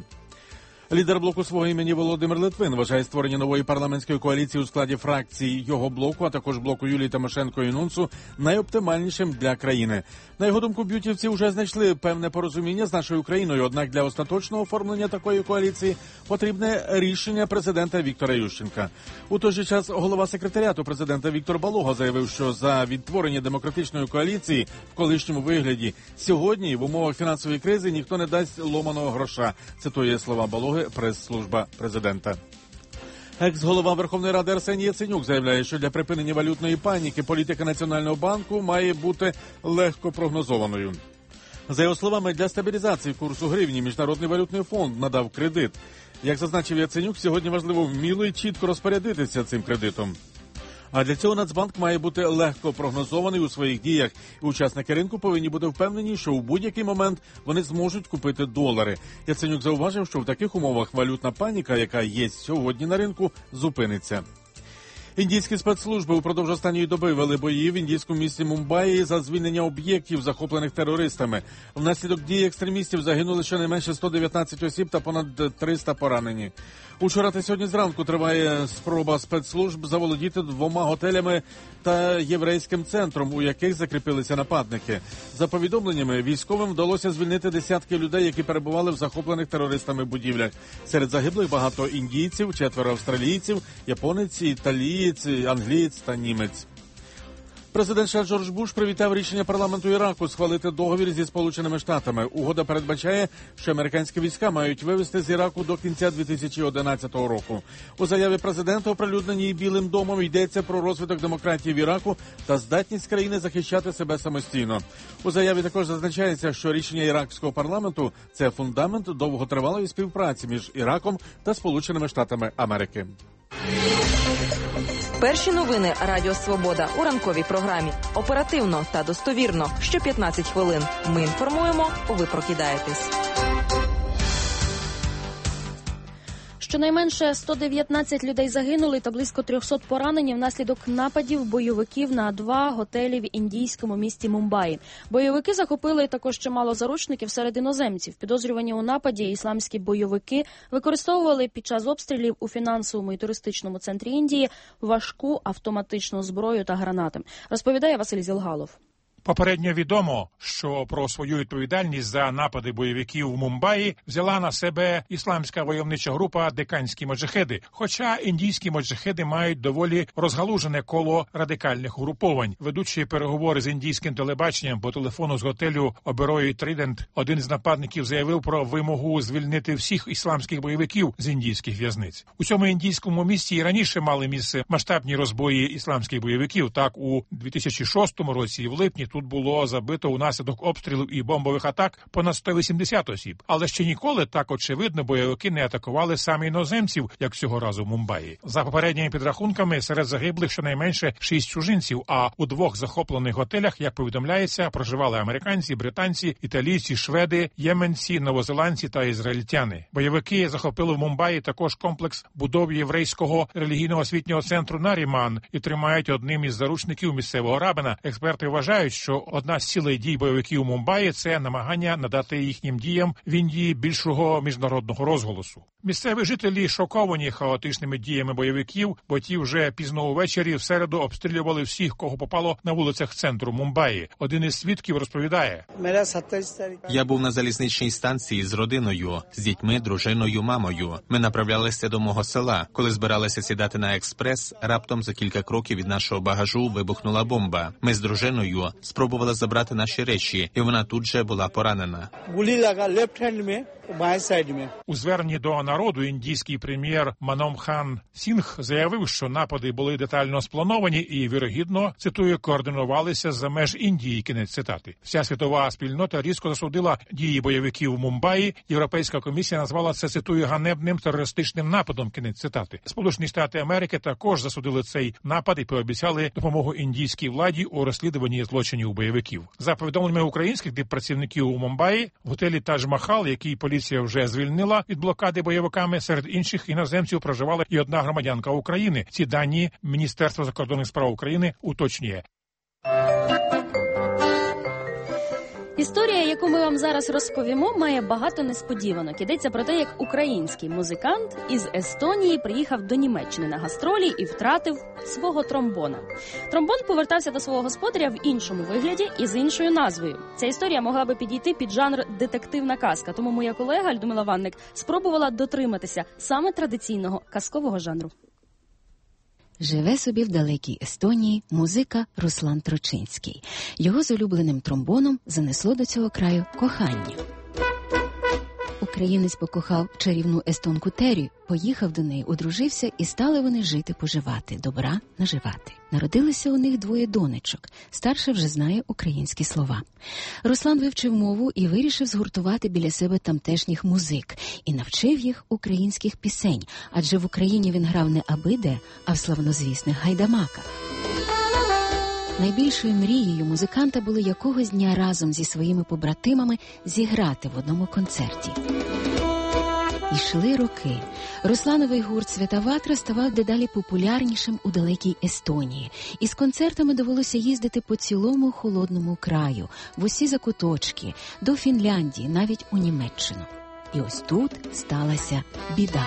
Лідер блоку свого імені Володимир Литвин вважає створення нової парламентської коаліції у складі фракцій його блоку, а також блоку Юлії Тимошенко і Нунцу найоптимальнішим для країни. На його думку, б'ютівці вже знайшли певне порозуміння з нашою Україною, однак для остаточного оформлення такої коаліції потрібне рішення президента Віктора Ющенка. У той же час голова секретаріату президента Віктор Балога заявив, що за відтворення демократичної коаліції в колишньому вигляді сьогодні в умовах фінансової кризи ніхто не дасть ломаного гроша, цитує слова Балоги прес-служба президента. Екс-голова Верховної Ради Арсеній Яценюк заявляє, що для припинення валютної паніки політика Національного банку має бути легко прогнозованою. За його словами, для стабілізації курсу гривні Міжнародний валютний фонд надав кредит. Як зазначив Яценюк, сьогодні важливо вміло і чітко розпорядитися цим кредитом. А для цього Нацбанк має бути легко прогнозований у своїх діях, і учасники ринку повинні бути впевнені, що у будь-який момент вони зможуть купити долари. Яценюк зауважив, що в таких умовах валютна паніка, яка є сьогодні на ринку, зупиниться. Індійські спецслужби упродовж останньої доби вели бої в індійському місті Мумбаї за звільнення об'єктів, захоплених терористами. Внаслідок дій екстремістів загинули щонайменше сто дев'ятнадцять осіб та понад триста поранені. Учора та сьогодні зранку триває спроба спецслужб заволодіти двома готелями та єврейським центром, у яких закріпилися нападники. За повідомленнями, військовим вдалося звільнити десятки людей, які перебували в захоплених терористами будівлях. Серед загиблих багато індійців, четверо австралійців, японець, італієць, англієць та німець. Президент США Джордж Буш привітав рішення парламенту Іраку схвалити договір зі Сполученими Штатами. Угода передбачає, що американські війська мають вивести з Іраку до кінця дві тисячі одинадцятого року. У заяві президента, оприлюдненій Білим домом, йдеться про розвиток демократії в Іраку та здатність країни захищати себе самостійно. У заяві також зазначається, що рішення іракського парламенту – це фундамент довготривалої співпраці між Іраком та Сполученими Штатами Америки. Перші новини Радіо Свобода у ранковій програмі. Оперативно та достовірно. Що п'ятнадцять хвилин. Ми інформуємо, ви прокидаєтесь. Щонайменше сто дев'ятнадцять людей загинули та близько триста поранені внаслідок нападів бойовиків на два готелі в індійському місті Мумбаї. Бойовики захопили також чимало заручників серед іноземців. Підозрювані у нападі ісламські бойовики використовували під час обстрілів у фінансовому і туристичному центрі Індії важку автоматичну зброю та гранати. Розповідає Василь Зілгалов. Попередньо відомо, що про свою відповідальність за напади бойовиків в Мумбаї взяла на себе ісламська войовнича група «Деканські моджахеди», хоча індійські моджахеди мають доволі розгалужене коло радикальних угруповань. Ведучи переговори з індійським телебаченням по телефону з готелю Оберої Тридент, один з нападників заявив про вимогу звільнити всіх ісламських бойовиків з індійських в'язниць. У цьому індійському місті і раніше мали місце масштабні розбої ісламських бойовиків. Так, у дві тисячі шостому році в липні тут було забито унаслідок обстрілів і бомбових атак понад сто вісімдесят осіб. Але ще ніколи так очевидно бойовики не атакували саме іноземців, як цього разу в Мумбаї. За попередніми підрахунками, серед загиблих щонайменше шість чужинців, а у двох захоплених готелях, як повідомляється, проживали американці, британці, італійці, шведи, єменці, новозеландці та ізраїльтяни. Бойовики захопили в Мумбаї також комплекс будов єврейського релігійно-освітнього центру Наріман і тримають одним із заручників місцевого рабина. Експерти вважають, що одна з цілей дій бойовиків у Мумбаї – це намагання надати їхнім діям в Індії більшого міжнародного розголосу. Місцеві жителі шоковані хаотичними діями бойовиків, бо ті вже пізно увечері в середу обстрілювали всіх, кого попало на вулицях центру Мумбаї. Один із свідків розповідає: «Я був на залізничній станції з родиною, з дітьми, дружиною, мамою. Ми направлялися до мого села. Коли збиралися сідати на експрес, раптом за кілька кроків від нашого багажу вибухнула бомба. Ми з дружиною спробували забрати наші речі, і вона тут же була поранена». У зверненні до народу індійський прем'єр Маном Хан Сінгх заявив, що напади були детально сплановані і, вірогідно, цитую, координувалися за меж Індії, кінець цитати. Вся світова спільнота різко засудила дії бойовиків в Мумбаї. Європейська комісія назвала це, цитую, ганебним терористичним нападом, кінець цитати. Сполучені Штати Америки також засудили цей напад і пообіцяли допомогу індійській владі у розслідуванні злочинів бойовиків. За повідомленнями українських диппрацівників у Мумбаї, в готелі Тадж-Махал, який поліція вже звільнила від блокади бойовиками, серед інших іноземців проживала і одна громадянка України. Ці дані Міністерство закордонних справ України уточнює. Історія, яку ми вам зараз розповімо, має багато несподіванок. Йдеться про те, як український музикант із Естонії приїхав до Німеччини на гастролі і втратив свого тромбона. Тромбон повертався до свого господаря в іншому вигляді і з іншою назвою. Ця історія могла би підійти під жанр детективна казка, тому моя колега Людмила Ванник спробувала дотриматися саме традиційного казкового жанру. Живе собі в далекій Естонії музика Руслан Трочинський. Його з улюбленим тромбоном занесло до цього краю кохання. Українець покохав чарівну естонку Террі, поїхав до неї, одружився і стали вони жити-поживати, добра наживати. Народилися у них двоє донечок. Старша вже знає українські слова. Руслан вивчив мову і вирішив згуртувати біля себе тамтешніх музик. І навчив їх українських пісень, адже в Україні він грав не абиде, а в славнозвісних гайдамаках. Найбільшою мрією музиканта було якогось дня разом зі своїми побратимами зіграти в одному концерті. Ішли роки. Руслановий гурт «Свята Ватра» ставав дедалі популярнішим у далекій Естонії. І з концертами довелося їздити по цілому холодному краю, в усі закуточки, до Фінляндії, навіть у Німеччину. І ось тут сталася біда.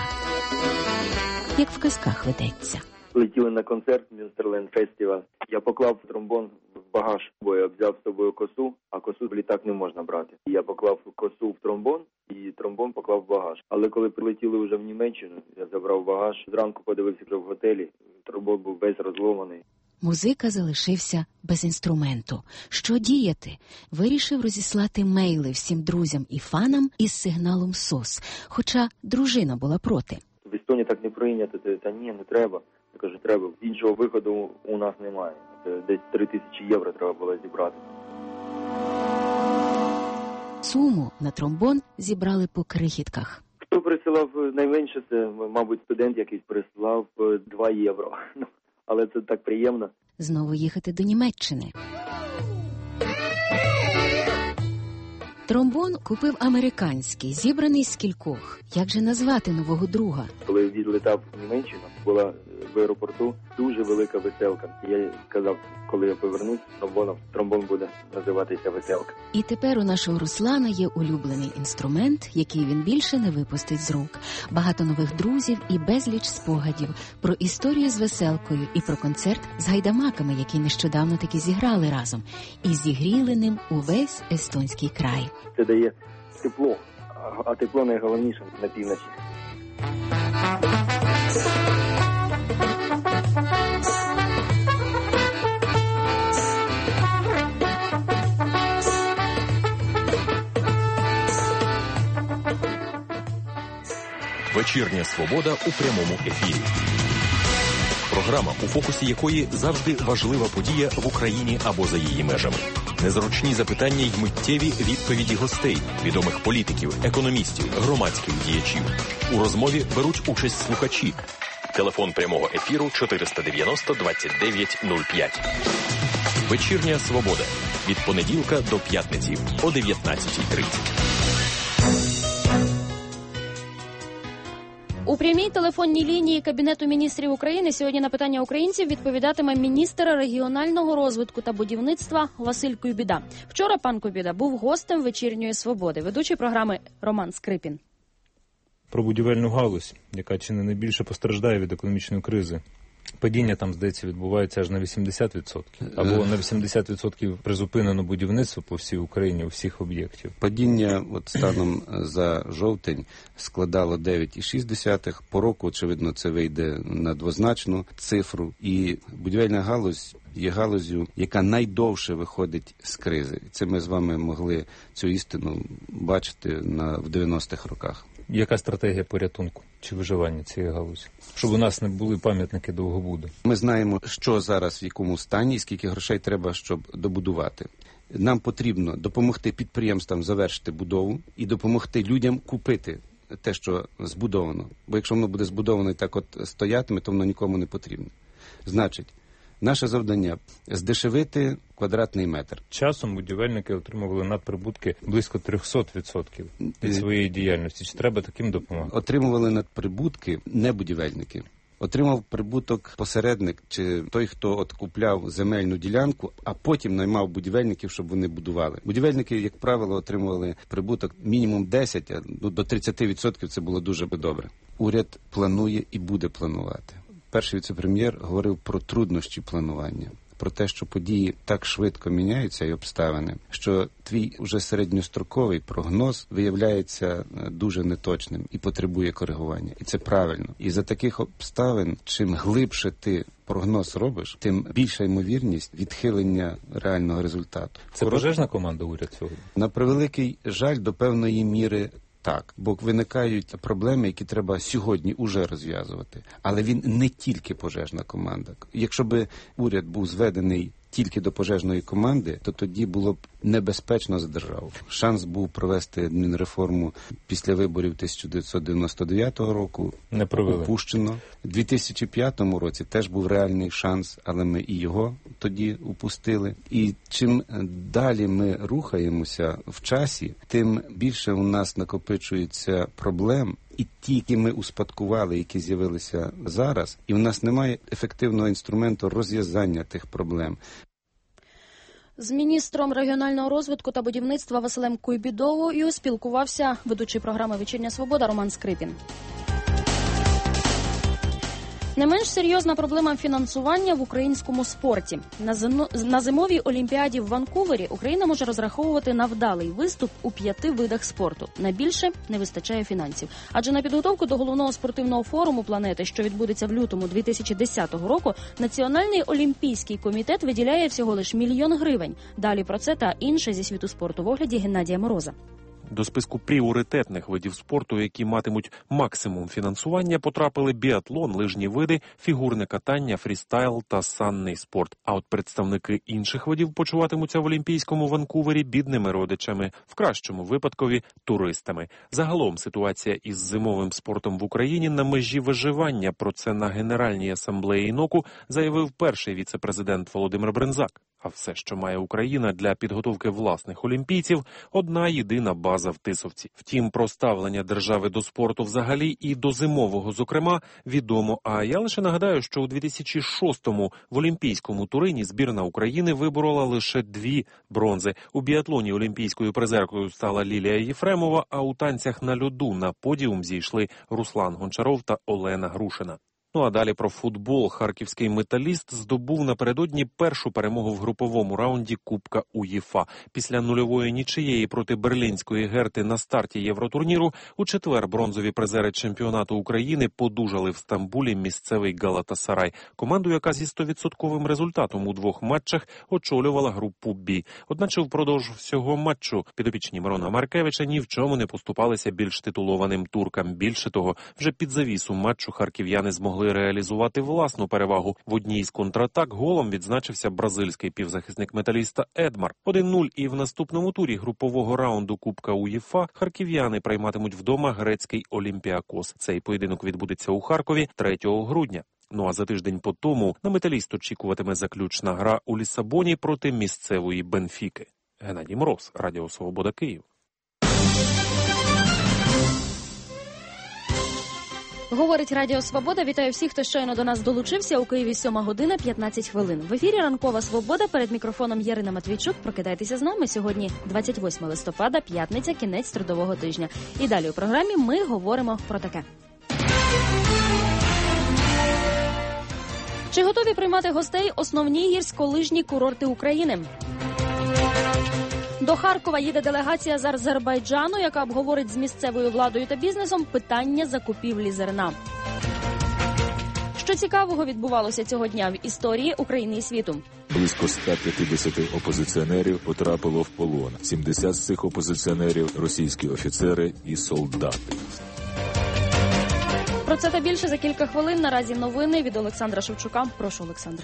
Як в казках ведеться. Летіли на концерт Мюнстерленд фестиваль. Я поклав тромбон в багаж, бо я взяв з собою косу, а косу в літак не можна брати. Я поклав косу в тромбон і тромбон поклав в багаж. Але коли прилетіли вже в Німеччину, я забрав багаж. Зранку подивився вже в готелі, тромбон був весь розломаний. Музика залишився без інструменту. Що діяти? Вирішив розіслати мейли всім друзям і фанам із сигналом СОС, хоча дружина була проти. В Естонії так не прийнято, та ні, не треба. Я кажу, треба. Іншого виходу у нас немає. Десь три тисячі євро треба було зібрати. Суму на тромбон зібрали по крихітках. Хто присилав найменше, це, мабуть, студент якийсь прислав два євро. Але це так приємно. Знову їхати до Німеччини. Тромбон купив американський, зібраний з кількох. Як же назвати нового друга? Коли відлетав в Німеччину, була в аеропорту дуже велика веселка. Я казав, коли я повернусь, тромбоном, тромбон буде називатися веселка. І тепер у нашого Руслана є улюблений інструмент, який він більше не випустить з рук. Багато нових друзів і безліч спогадів про історію з веселкою і про концерт з гайдамаками, які нещодавно таки зіграли разом. І зігріли ним увесь естонський край. Це дає тепло, а тепло найголовніше на півночі. Вечірня свобода у прямому ефірі. Програма, у фокусі якої завжди важлива подія в Україні або за її межами. Незручні запитання й миттєві відповіді гостей, відомих політиків, економістів, громадських діячів. У розмові беруть участь слухачі. Телефон прямого ефіру чотириста дев'яносто двадцять дев'ять нуль п'ять. Вечірня свобода. Від понеділка до п'ятниці о дев'ятнадцятій тридцять. У прямій телефонній лінії Кабінету міністрів України сьогодні на питання українців відповідатиме міністр регіонального розвитку та будівництва Василь Куйбіда. Вчора пан Куйбіда був гостем «Вечірньої свободи», ведучий програми Роман Скрипін. Про будівельну галузь, яка чи не найбільше постраждає від економічної кризи. Падіння там, здається, відбувається аж на вісімдесят відсотків. Або на вісімдесят відсотків призупинено будівництво по всій Україні, у всіх об'єктів. Падіння от станом за жовтень складало дев'ять цілих шість десятих. По року, очевидно, це вийде на двозначну цифру. І будівельна галузь є галузю, яка найдовше виходить з кризи. Це ми з вами могли цю істину бачити на, в дев'яностих роках. Яка стратегія порятунку чи виживання цієї галузі? Щоб у нас не були пам'ятники Довгобуду. Ми знаємо, що зараз в якому стані і скільки грошей треба, щоб добудувати. Нам потрібно допомогти підприємствам завершити будову і допомогти людям купити те, що збудовано. Бо якщо воно буде збудовано і так от стоятиме, то воно нікому не потрібно. Значить, наше завдання – здешевити квадратний метр. Часом будівельники отримували надприбутки близько триста відсотків від своєї діяльності. Чи треба таким допомагати? Отримували надприбутки не будівельники. Отримав прибуток посередник чи той, хто от купляв земельну ділянку, а потім наймав будівельників, щоб вони будували. Будівельники, як правило, отримували прибуток мінімум десять, а до тридцять відсотків це було дуже добре. Уряд планує і буде планувати. Перший віце-прем'єр говорив про труднощі планування, про те, що події так швидко міняються і обставини, що твій уже середньостроковий прогноз виявляється дуже неточним і потребує коригування. І це правильно. І за таких обставин, чим глибше ти прогноз робиш, тим більша ймовірність відхилення реального результату. Це пожежна команда уряд сьогодні? На превеликий жаль, до певної міри так, бо виникають проблеми, які треба сьогодні уже розв'язувати. Але він не тільки пожежна команда. Якщо б уряд був зведений тільки до пожежної команди, то тоді було б небезпечно за державу. Шанс був провести адмінреформу після виборів тисяча дев'ятсот дев'яносто дев'ятого року. Не провели. Упущено. У дві тисячі п'ятому році теж був реальний шанс, але ми і його тоді упустили. І чим далі ми рухаємося в часі, тим більше у нас накопичується проблем, і ті, які ми успадкували, які з'явилися зараз, і в нас немає ефективного інструменту розв'язання тих проблем. З міністром регіонального розвитку та будівництва Василем Куйбідовою спілкувався ведучий програми «Вечірня свобода» Роман Скрипін. Не менш серйозна проблема фінансування в українському спорті. На зимовій олімпіаді в Ванкувері Україна може розраховувати на вдалий виступ у п'яти видах спорту. Найбільше не вистачає фінансів. Адже на підготовку до головного спортивного форуму планети, що відбудеться в лютому дві тисячі десятого року, Національний олімпійський комітет виділяє всього лише мільйон гривень. Далі про це та інше зі світу спорту в огляді Геннадія Мороза. До списку пріоритетних видів спорту, які матимуть максимум фінансування, потрапили біатлон, лижні види, фігурне катання, фрістайл та санний спорт. А от представники інших видів почуватимуться в Олімпійському Ванкувері бідними родичами, в кращому випадкові – туристами. Загалом ситуація із зимовим спортом в Україні на межі виживання. Про це на Генеральній асамблеї НОКу заявив перший віце-президент Володимир Брензак. А все, що має Україна для підготовки власних олімпійців – одна єдина база в Тисовці. Втім, про ставлення держави до спорту взагалі і до зимового, зокрема, відомо. А я лише нагадаю, що у дві тисячі шостому в Олімпійському Турині збірна України виборола лише дві бронзи. У біатлоні олімпійською призеркою стала Лілія Єфремова, а у танцях на льоду на подіум зійшли Руслан Гончаров та Олена Грушина. Ну а далі про футбол. Харківський «Металіст» здобув напередодні першу перемогу в груповому раунді Кубка УЄФА. Після нульової нічиєї проти берлінської «Герти» на старті євротурніру у четвер бронзові призери чемпіонату України подужали в Стамбулі місцевий «Галатасарай». Команду, яка зі сто відсотковим результатом у двох матчах очолювала групу «Бі». Одначе впродовж всього матчу підопічні Мирона Маркевича ні в чому не поступалися більш титулованим туркам. Більше того, вже під завісу матчу харків'яни змогли реалізувати власну перевагу. В одній з контратак голом відзначився бразильський півзахисник «Металіста» Едмар. один нуль, і в наступному турі групового раунду Кубка УЄФА харків'яни прийматимуть вдома грецький «Олімпіакос». Цей поєдинок відбудеться у Харкові третього грудня. Ну а за тиждень по тому на «Металіст» очікуватиме заключна гра у Лісабоні проти місцевої «Бенфіки». Геннадій Мороз, Радіо Свобода, Київ. Говорить Радіо Свобода. Вітаю всіх, хто щойно до нас долучився. У Києві сьома година п'ятнадцять хвилин. В ефірі Ранкова Свобода. Перед мікрофоном Ярина Матвійчук. Прокидайтеся з нами. Сьогодні двадцять восьме листопада, п'ятниця, кінець трудового тижня. І далі у програмі ми говоримо про таке. Чи готові приймати гостей основні гірськолижні курорти України? До Харкова їде делегація з Азербайджану, яка обговорить з місцевою владою та бізнесом питання закупівлі зерна. Що цікавого відбувалося цього дня в історії України і світу? Близько ста п'ятдесят опозиціонерів потрапило в полон. сімдесят з цих опозиціонерів – російські офіцери і солдати. Про це та більше за кілька хвилин. Наразі новини від Олександра Шевчука. Прошу, Олександре.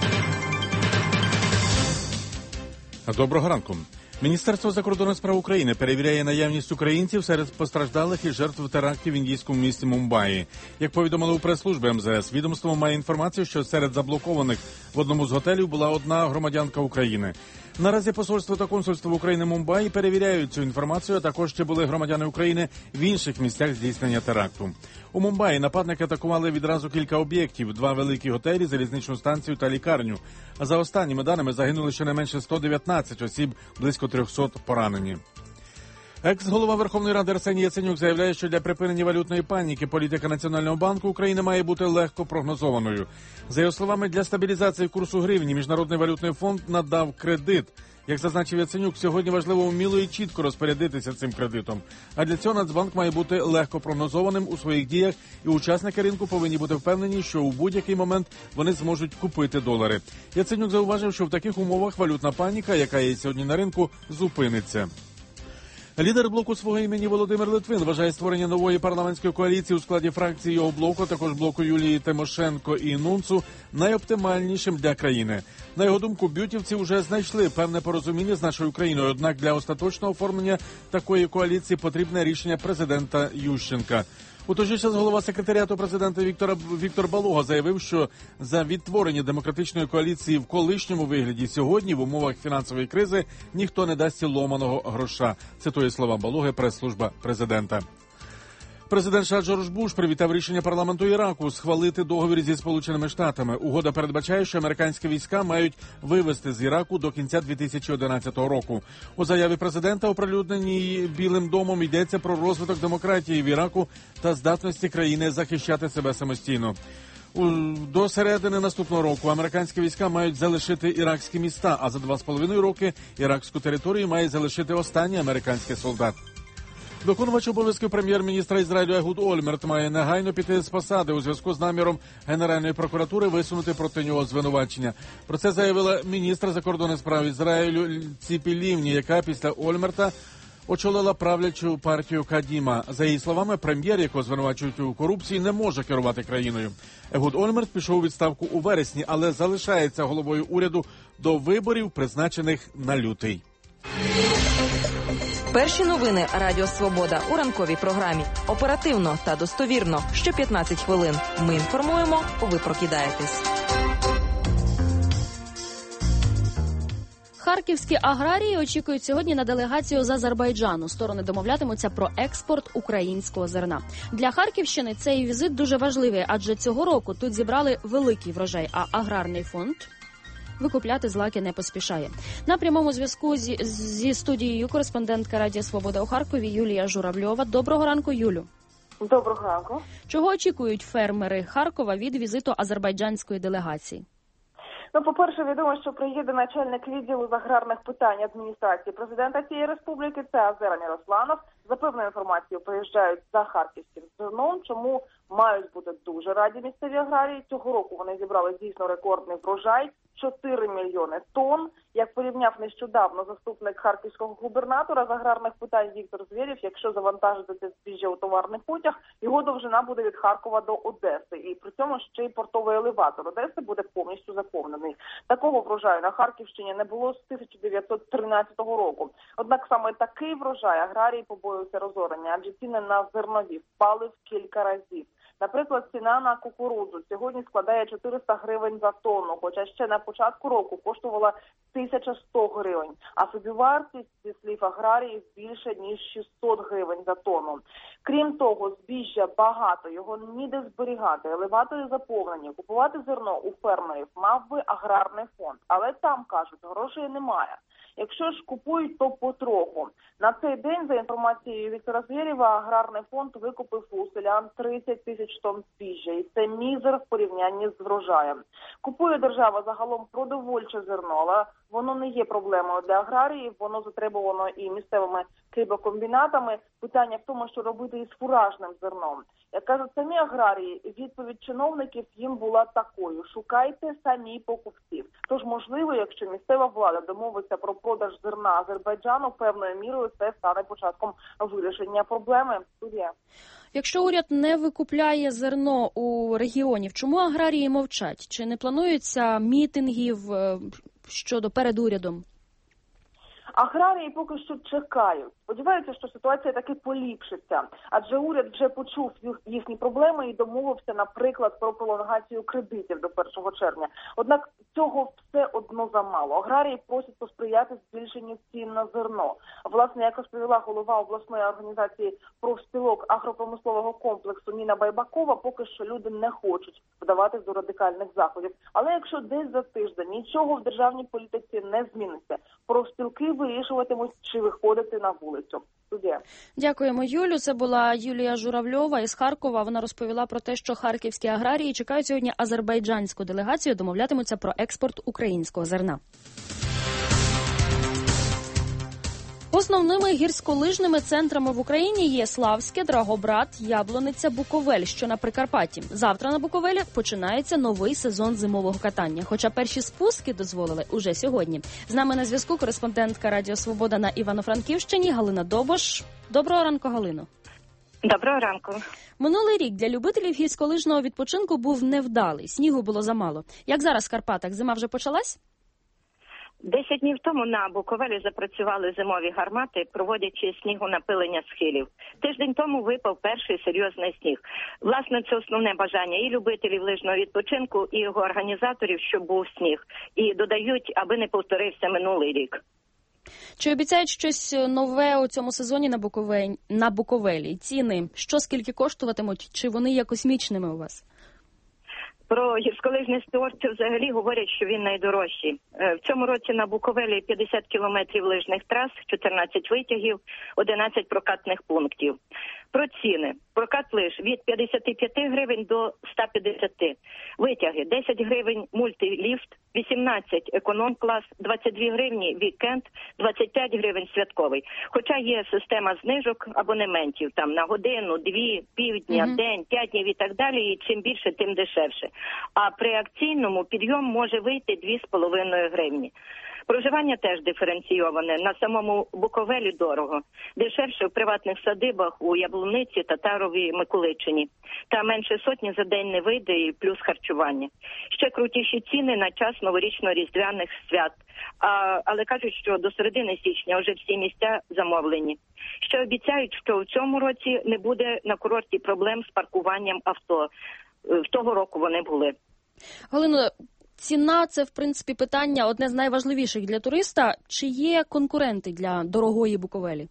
Доброго ранку. Міністерство закордонних справ України перевіряє наявність українців серед постраждалих і жертв терактів в індійському місті Мумбаї. Як повідомили у прес-службі ем зе ес, відомство має інформацію, що серед заблокованих в одному з готелів була одна громадянка України. Наразі посольство та консульство України в Мумбаї перевіряють цю інформацію, а також ще були громадяни України в інших місцях здійснення теракту. У Мумбаї нападники атакували відразу кілька об'єктів – два великі готелі, залізничну станцію та лікарню. А за останніми даними загинули щонайменше сто дев'ятнадцять осіб, близько триста поранені. Екс-голова Верховної Ради Арсеній Яценюк заявляє, що для припинення валютної паніки політика Національного банку України має бути легко прогнозованою. За його словами, для стабілізації курсу гривні Міжнародний валютний фонд надав кредит. Як зазначив Яценюк, сьогодні важливо вміло і чітко розпорядитися цим кредитом. А для цього Нацбанк має бути легко прогнозованим у своїх діях, і учасники ринку повинні бути впевнені, що у будь-який момент вони зможуть купити долари. Яценюк зауважив, що в таких умовах валютна паніка, яка є сьогодні на ринку, зупиниться. Лідер блоку «Свого імені» Володимир Литвин вважає створення нової парламентської коаліції у складі фракції його блоку, також блоку Юлії Тимошенко і Нунцу, найоптимальнішим для країни. На його думку, бютівці вже знайшли певне порозуміння з нашою країною, однак для остаточного оформлення такої коаліції потрібне рішення президента Ющенка. У той же час голова секретаріату президента Віктора Віктор Балога заявив, що за відтворення демократичної коаліції в колишньому вигляді сьогодні в умовах фінансової кризи ніхто не дасть ломаного гроша. Цитує слова Балоги прес-служба президента. Президент США Джордж Буш привітав рішення парламенту Іраку схвалити договір зі Сполученими Штатами. Угода передбачає, що американські війська мають вивести з Іраку до кінця дві тисячі одинадцятого року. У заяві президента, оприлюдненій Білим домом, йдеться про розвиток демократії в Іраку та здатності країни захищати себе самостійно. До середини наступного року американські війська мають залишити іракські міста, а за два з половиною роки іракську територію має залишити останній американський солдат. Виконувач обов'язків прем'єр-міністра Ізраїлю Егуд Ольмерт має негайно піти з посади у зв'язку з наміром Генеральної прокуратури висунути проти нього звинувачення. Про це заявила міністр закордонних справ Ізраїлю Ціпі Лівні, яка після Ольмерта очолила правлячу партію Кадіма. За її словами, прем'єр, якого звинувачують у корупції, не може керувати країною. Егуд Ольмерт пішов у відставку у вересні, але залишається головою уряду до виборів, призначених на лютий. Перші новини Радіо Свобода у ранковій програмі. Оперативно та достовірно. Що п'ятнадцять хвилин. Ми інформуємо, ви прокидаєтесь. Харківські аграрії очікують сьогодні на делегацію з Азербайджану. Сторони домовлятимуться про експорт українського зерна. Для Харківщини цей візит дуже важливий, адже цього року тут зібрали великий врожай, а аграрний фонд викупляти злаки не поспішає. На прямому зв'язку зі, зі студією кореспондентка Радіо Свобода у Харкові Юлія Журавльова. Доброго ранку, Юлю. Доброго ранку. Чого очікують фермери Харкова від візиту азербайджанської делегації? Ну, по-перше, відомо, що приїде начальник відділу з аграрних питань адміністрації президента цієї республіки, це Азер Міросланов. За певною інформацією приїжджають за харківським зерном, чому мають бути дуже раді місцеві аграрії. Цього року вони зібрали дійсно рекордний врожай – чотири мільйони тонн. Як порівняв нещодавно заступник харківського губернатора з аграрних питань Віктор Звєрєв, якщо завантажити це збіжжя у товарний потяг, його довжина буде від Харкова до Одеси. І при цьому ще й портовий елеватор Одеси буде повністю заповнений. Такого врожаю на Харківщині не було з тисяча дев'ятсот тринадцятого року. Однак саме такий врожай аграрії побоюються розорення, адже ціни на зернові впали в кілька разів. Наприклад, ціна на кукурудзу сьогодні складає чотириста гривень за тонну, хоча ще на початку року коштувала тисяча сто гривень, а собівартість, зі слів аграріїв, більше ніж шістсот гривень за тонну. Крім того, збіжжя багато, його ніде зберігати, елеватори заповнені. Купувати зерно у фермерів мав би аграрний фонд, але там, кажуть, грошей немає. Якщо ж купують, то потроху. На цей день, за інформацією Віктора Звєрєва, аграрний фонд викупив у селян тридцять тисяч тонн збіжжя. І це мізер в порівнянні з врожаєм. Купує держава загалом продовольче зерно, але воно не є проблемою для аграріїв, воно затребувано і місцевими хлібокомбінатами. Питання в тому, що робити із фуражним зерном. Як кажуть самі аграрії, відповідь чиновників їм була такою: шукайте самі покупців. Тож, можливо, якщо місцева влада домовиться про продаж зерна Азербайджану, певною мірою це стане початком вирішення проблеми. Студія. Якщо уряд не викупляє зерно у регіонів, чому аграрії мовчать? Чи не планується мітингів щодо перед урядом? Аграрії поки що чекають. Сподіваються, що ситуація таки поліпшиться. Адже уряд вже почув їхні проблеми і домовився, наприклад, про пролонгацію кредитів до першого червня. Однак цього все одно замало. Аграрії просять посприяти збільшенню цін на зерно. Власне, як розповіла голова обласної організації профспілок агропромислового комплексу Ніна Байбакова, поки що люди не хочуть вдаватись до радикальних заходів. Але якщо десь за тиждень нічого в державній політиці не зміниться, профспілки вирішуватимуть, чи виходити на вулицю. Суддя. Дякуємо, Юлю. Це була Юлія Журавльова із Харкова. Вона розповіла про те, що харківські аграрії чекають сьогодні азербайджанську делегацію, домовлятимуться про експорт українського зерна. Основними гірськолижними центрами в Україні є Славське, Драгобрат, Яблуниця, Буковель, що на Прикарпатті. Завтра на Буковелі починається новий сезон зимового катання, хоча перші спуски дозволили уже сьогодні. З нами на зв'язку кореспондентка Радіо Свобода на Івано-Франківщині Галина Добош. Доброго ранку, Галино. Доброго ранку. Минулий рік для любителів гірськолижного відпочинку був невдалий, снігу було замало. Як зараз в Карпатах, зима вже почалась? Десять днів тому на Буковелі запрацювали зимові гармати, проводячи снігонапилення схилів. Тиждень тому випав перший серйозний сніг. Власне, це основне бажання і любителів лижного відпочинку, і його організаторів, щоб був сніг. І додають, аби не повторився минулий рік. Чи обіцяють щось нове у цьому сезоні на Буковелі? На Буковелі? Ціни? Що, скільки коштуватимуть? Чи вони є космічними у вас? Про гірськолижний спорт взагалі говорять, що він найдорожчий. В цьому році на Буковелі п'ятдесят кілометрів лижних трас, чотирнадцять витягів, одинадцять прокатних пунктів. Про ціни. Прокат лиж від п'ятдесят п'ять гривень до ста п'ятдесят. Витяги десять гривень мультиліфт, вісімнадцять економ-клас, двадцять дві гривні вікенд, двадцять п'ять гривень святковий. Хоча є система знижок абонементів там на годину, дві, півдня, mm-hmm. день, п'ять днів і так далі. І чим більше, тим дешевше. А при акційному підйом може вийти дві з половиною гривні. Проживання теж диференційоване. На самому Буковелі дорого. Дешевше в приватних садибах у Яблуниці, Татарові, Миколичині. Та менше сотні за день не вийде і плюс харчування. Ще крутіші ціни на час новорічно-різдвяних свят. А, але кажуть, що до середини січня вже всі місця замовлені. Ще обіцяють, що в цьому році не буде на курорті проблем з паркуванням авто. В того року вони були. Галино, ціна – це, в принципі, питання одне з найважливіших для туриста. Чи є конкуренти для дорогої Буковелі?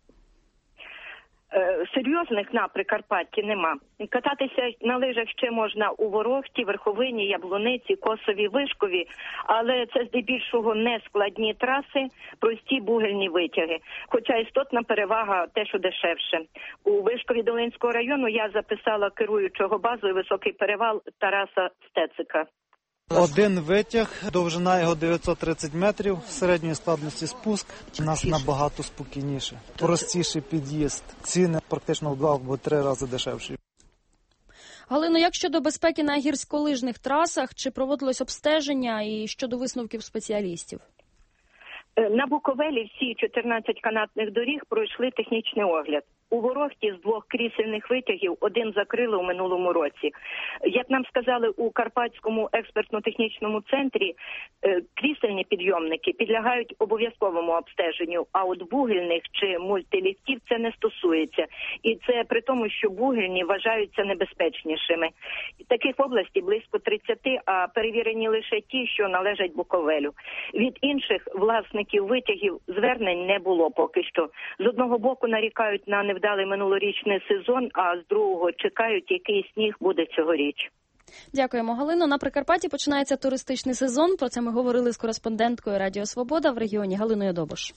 Серйозних на Прикарпатті нема. Кататися на лижах ще можна у Ворохті, Верховині, Яблуниці, Косові, Вишкові, але це здебільшого не складні траси, прості бугельні витяги. Хоча істотна перевага те, що дешевше. У Вишкові Долинського району я записала керуючого базою високий перевал Тараса Стецика. Один витяг, довжина його дев'ятсот тридцять метрів, середньої складності спуск. У нас набагато спокійніше, простіший під'їзд. Ціни практично в два або три рази дешевші. Галино, як щодо безпеки на гірськолижних трасах, чи проводилось обстеження і щодо висновків спеціалістів? На Буковелі всі чотирнадцять канатних доріг пройшли технічний огляд. У Ворохті з двох крісельних витягів один закрили у минулому році. Як нам сказали у Карпатському експертно-технічному центрі, крісельні підйомники підлягають обов'язковому обстеженню, а от бугельних чи мультиліфтів це не стосується. І це при тому, що бугельні вважаються небезпечнішими. Таких областей близько тридцять, а перевірені лише ті, що належать Буковелю. Від інших власників витягів звернень не було поки що. З одного боку нарікають на невдалий Дали минулорічний сезон, а з другого чекають, який сніг буде цьогоріч. Дякуємо, Галино. На Прикарпатті починається туристичний сезон. Про це ми говорили з кореспонденткою Радіо Свобода в регіоні Галиною Добуш.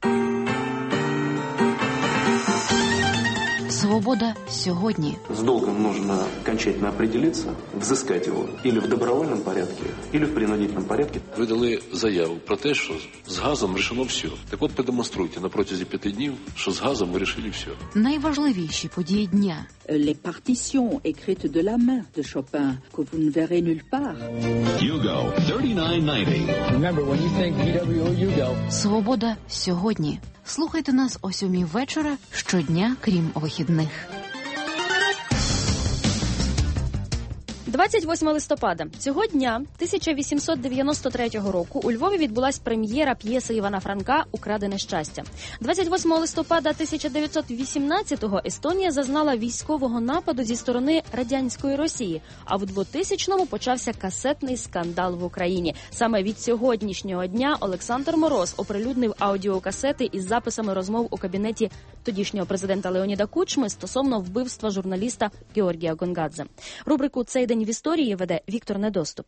Свобода сьогодні. С долгом нужно окончательно определиться, взыскать его или в добровольном порядке, или в принудительном порядке. Ви дали заяву про те, що з газом вирішено все. Так от продемонструйте на протязі п'яти днів, що з газом вирішили все. Найважливіші події дня. Les partitions écrites de la main de Chopin que vous ne verrez nulle part. Yugo thirty-nine ninety. Remember, when you think бі дабл ю, Yugo. Свобода сьогодні. Слухайте нас о сьомій вечора щодня, крім вихідних. двадцять восьмого листопада. Цього дня тисяча вісімсот дев'яносто третього року у Львові відбулась прем'єра п'єси Івана Франка «Украдене щастя». двадцять восьмого листопада тисяча дев'ятсот вісімнадцятого Естонія зазнала військового нападу зі сторони радянської Росії, а в двотисячному почався касетний скандал в Україні. Саме від сьогоднішнього дня Олександр Мороз оприлюднив аудіокасети із записами розмов у кабінеті тодішнього президента Леоніда Кучми стосовно вбивства журналіста Георгія Гонгадзе. Рубрику «Цей день в історії» веде Віктор Недоступ.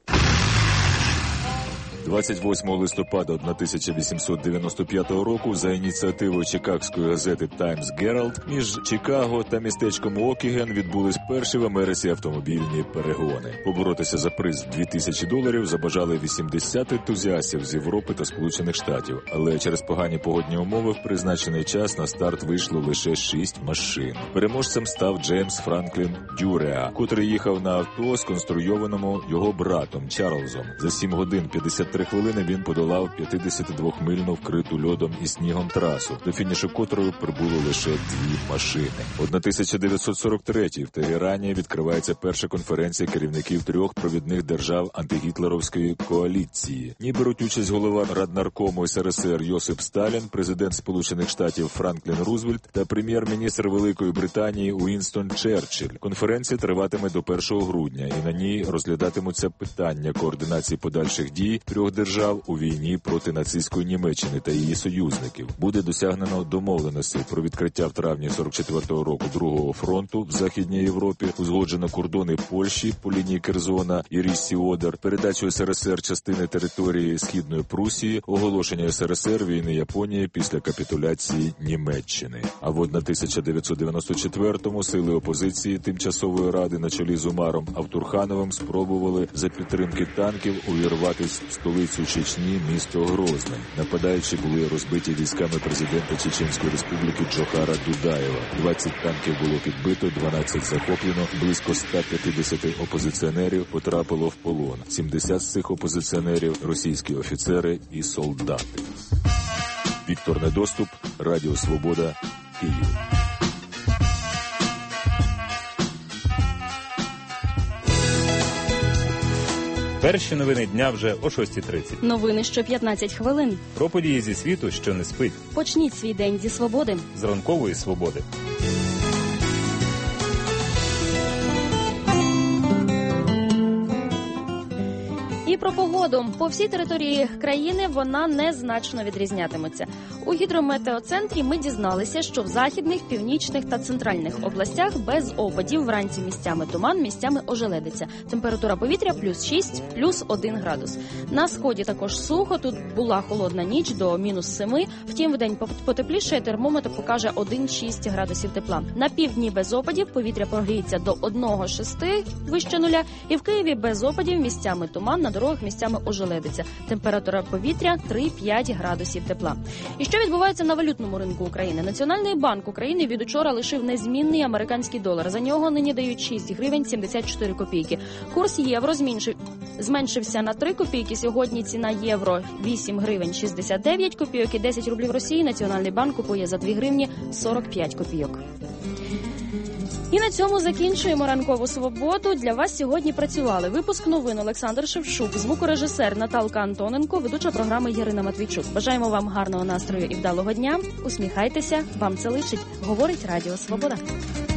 двадцять восьмого листопада тисяча вісімсот дев'яносто п'ятого року за ініціативою чикагської газети «Таймс Геральд» між Чикаго та містечком Окіген відбулись перші в Америці автомобільні перегони. Поборотися за приз дві тисячі доларів забажали вісімдесят ентузіастів з Європи та Сполучених Штатів, але через погані погодні умови в призначений час на старт вийшло лише шість машин. Переможцем став Джеймс Франклін Дюреа, котрий їхав на авто, сконструйованому його братом Чарльзом. За сім годин п'ятдесят три хвилини він подолав п'ятдесятидвомильну вкриту льодом і снігом трасу, до фінішу котрої прибуло лише дві машини. тисяча дев'ятсот сорок третій в Тегерані відкривається перша конференція керівників трьох провідних держав антигітлеровської коаліції. В ній беруть участь голова Раднаркому ес ер ес ер Йосип Сталін, президент Сполучених Штатів Франклін Рузвельт та прем'єр-міністр Великої Британії Уінстон Черчилль. Конференція триватиме до першого грудня, і на ній розглядатимуться питання координації подальших дій трьох держав у війні проти нацистської Німеччини та її союзників. Буде досягнено домовленостей про відкриття в травні сорок четвертого року другого фронту в Західній Європі, узгоджено кордони Польщі по лінії Керзона і Ріссі-Одер, передачу ес ер ес ер частини території Східної Прусії, оголошення ес ер ес ер війни Японії після капітуляції Німеччини. А в тисяча дев'ятсот дев'яносто четвертому сили опозиції Тимчасової ради на чолі з Умаром Автурхановим спробували за підтримки танків увірватись в столицю Чечні, місто Грозне. Нападаючі були розбиті військами президента Чеченської республіки Джохара Дудаєва. двадцять танків було підбито, дванадцять захоплено, близько ста п'ятдесят опозиціонерів потрапило в полон. сімдесят з цих опозиціонерів – російські офіцери і солдати. Віктор Недоступ, Радіо Свобода, Київ. Перші новини дня вже о шостій тридцять. Новини що п'ятнадцять хвилин. Про події зі світу, що не спить. Почніть свій день зі свободи. З ранкової свободи. І про погоду. По всій території країни вона незначно відрізнятиметься. У гідрометеоцентрі ми дізналися, що в західних, північних та центральних областях без опадів, вранці місцями туман, місцями ожеледиця. Температура повітря плюс шість, плюс один градус. На сході також сухо, тут була холодна ніч до мінус семи, втім вдень потепліше, термометр покаже один-шість градусів тепла. На півдні без опадів, повітря прогріється до один-шість вище нуля, і в Києві без опадів, місцями туман, на дорогах місцями ожеледиця. Температура повітря три-п'ять градусів тепла. І що відбувається на валютному ринку України? Національний банк України від учора лишив незмінний американський долар. За нього нині дають шість гривень сімдесят чотири копійки. Курс євро зменшив, зменшився на три копійки. Сьогодні ціна євро вісім гривень шістдесят дев'ять копійок і десять рублів Росії Національний банк купує за дві гривні сорок п'ять копійок. І на цьому закінчуємо ранкову свободу. Для вас сьогодні працювали випуск новин Олександр Шевчук, звукорежисер Наталка Антоненко, ведуча програми Ярина Матвійчук. Бажаємо вам гарного настрою і вдалого дня. Усміхайтеся, вам це личить. Говорить Радіо Свобода.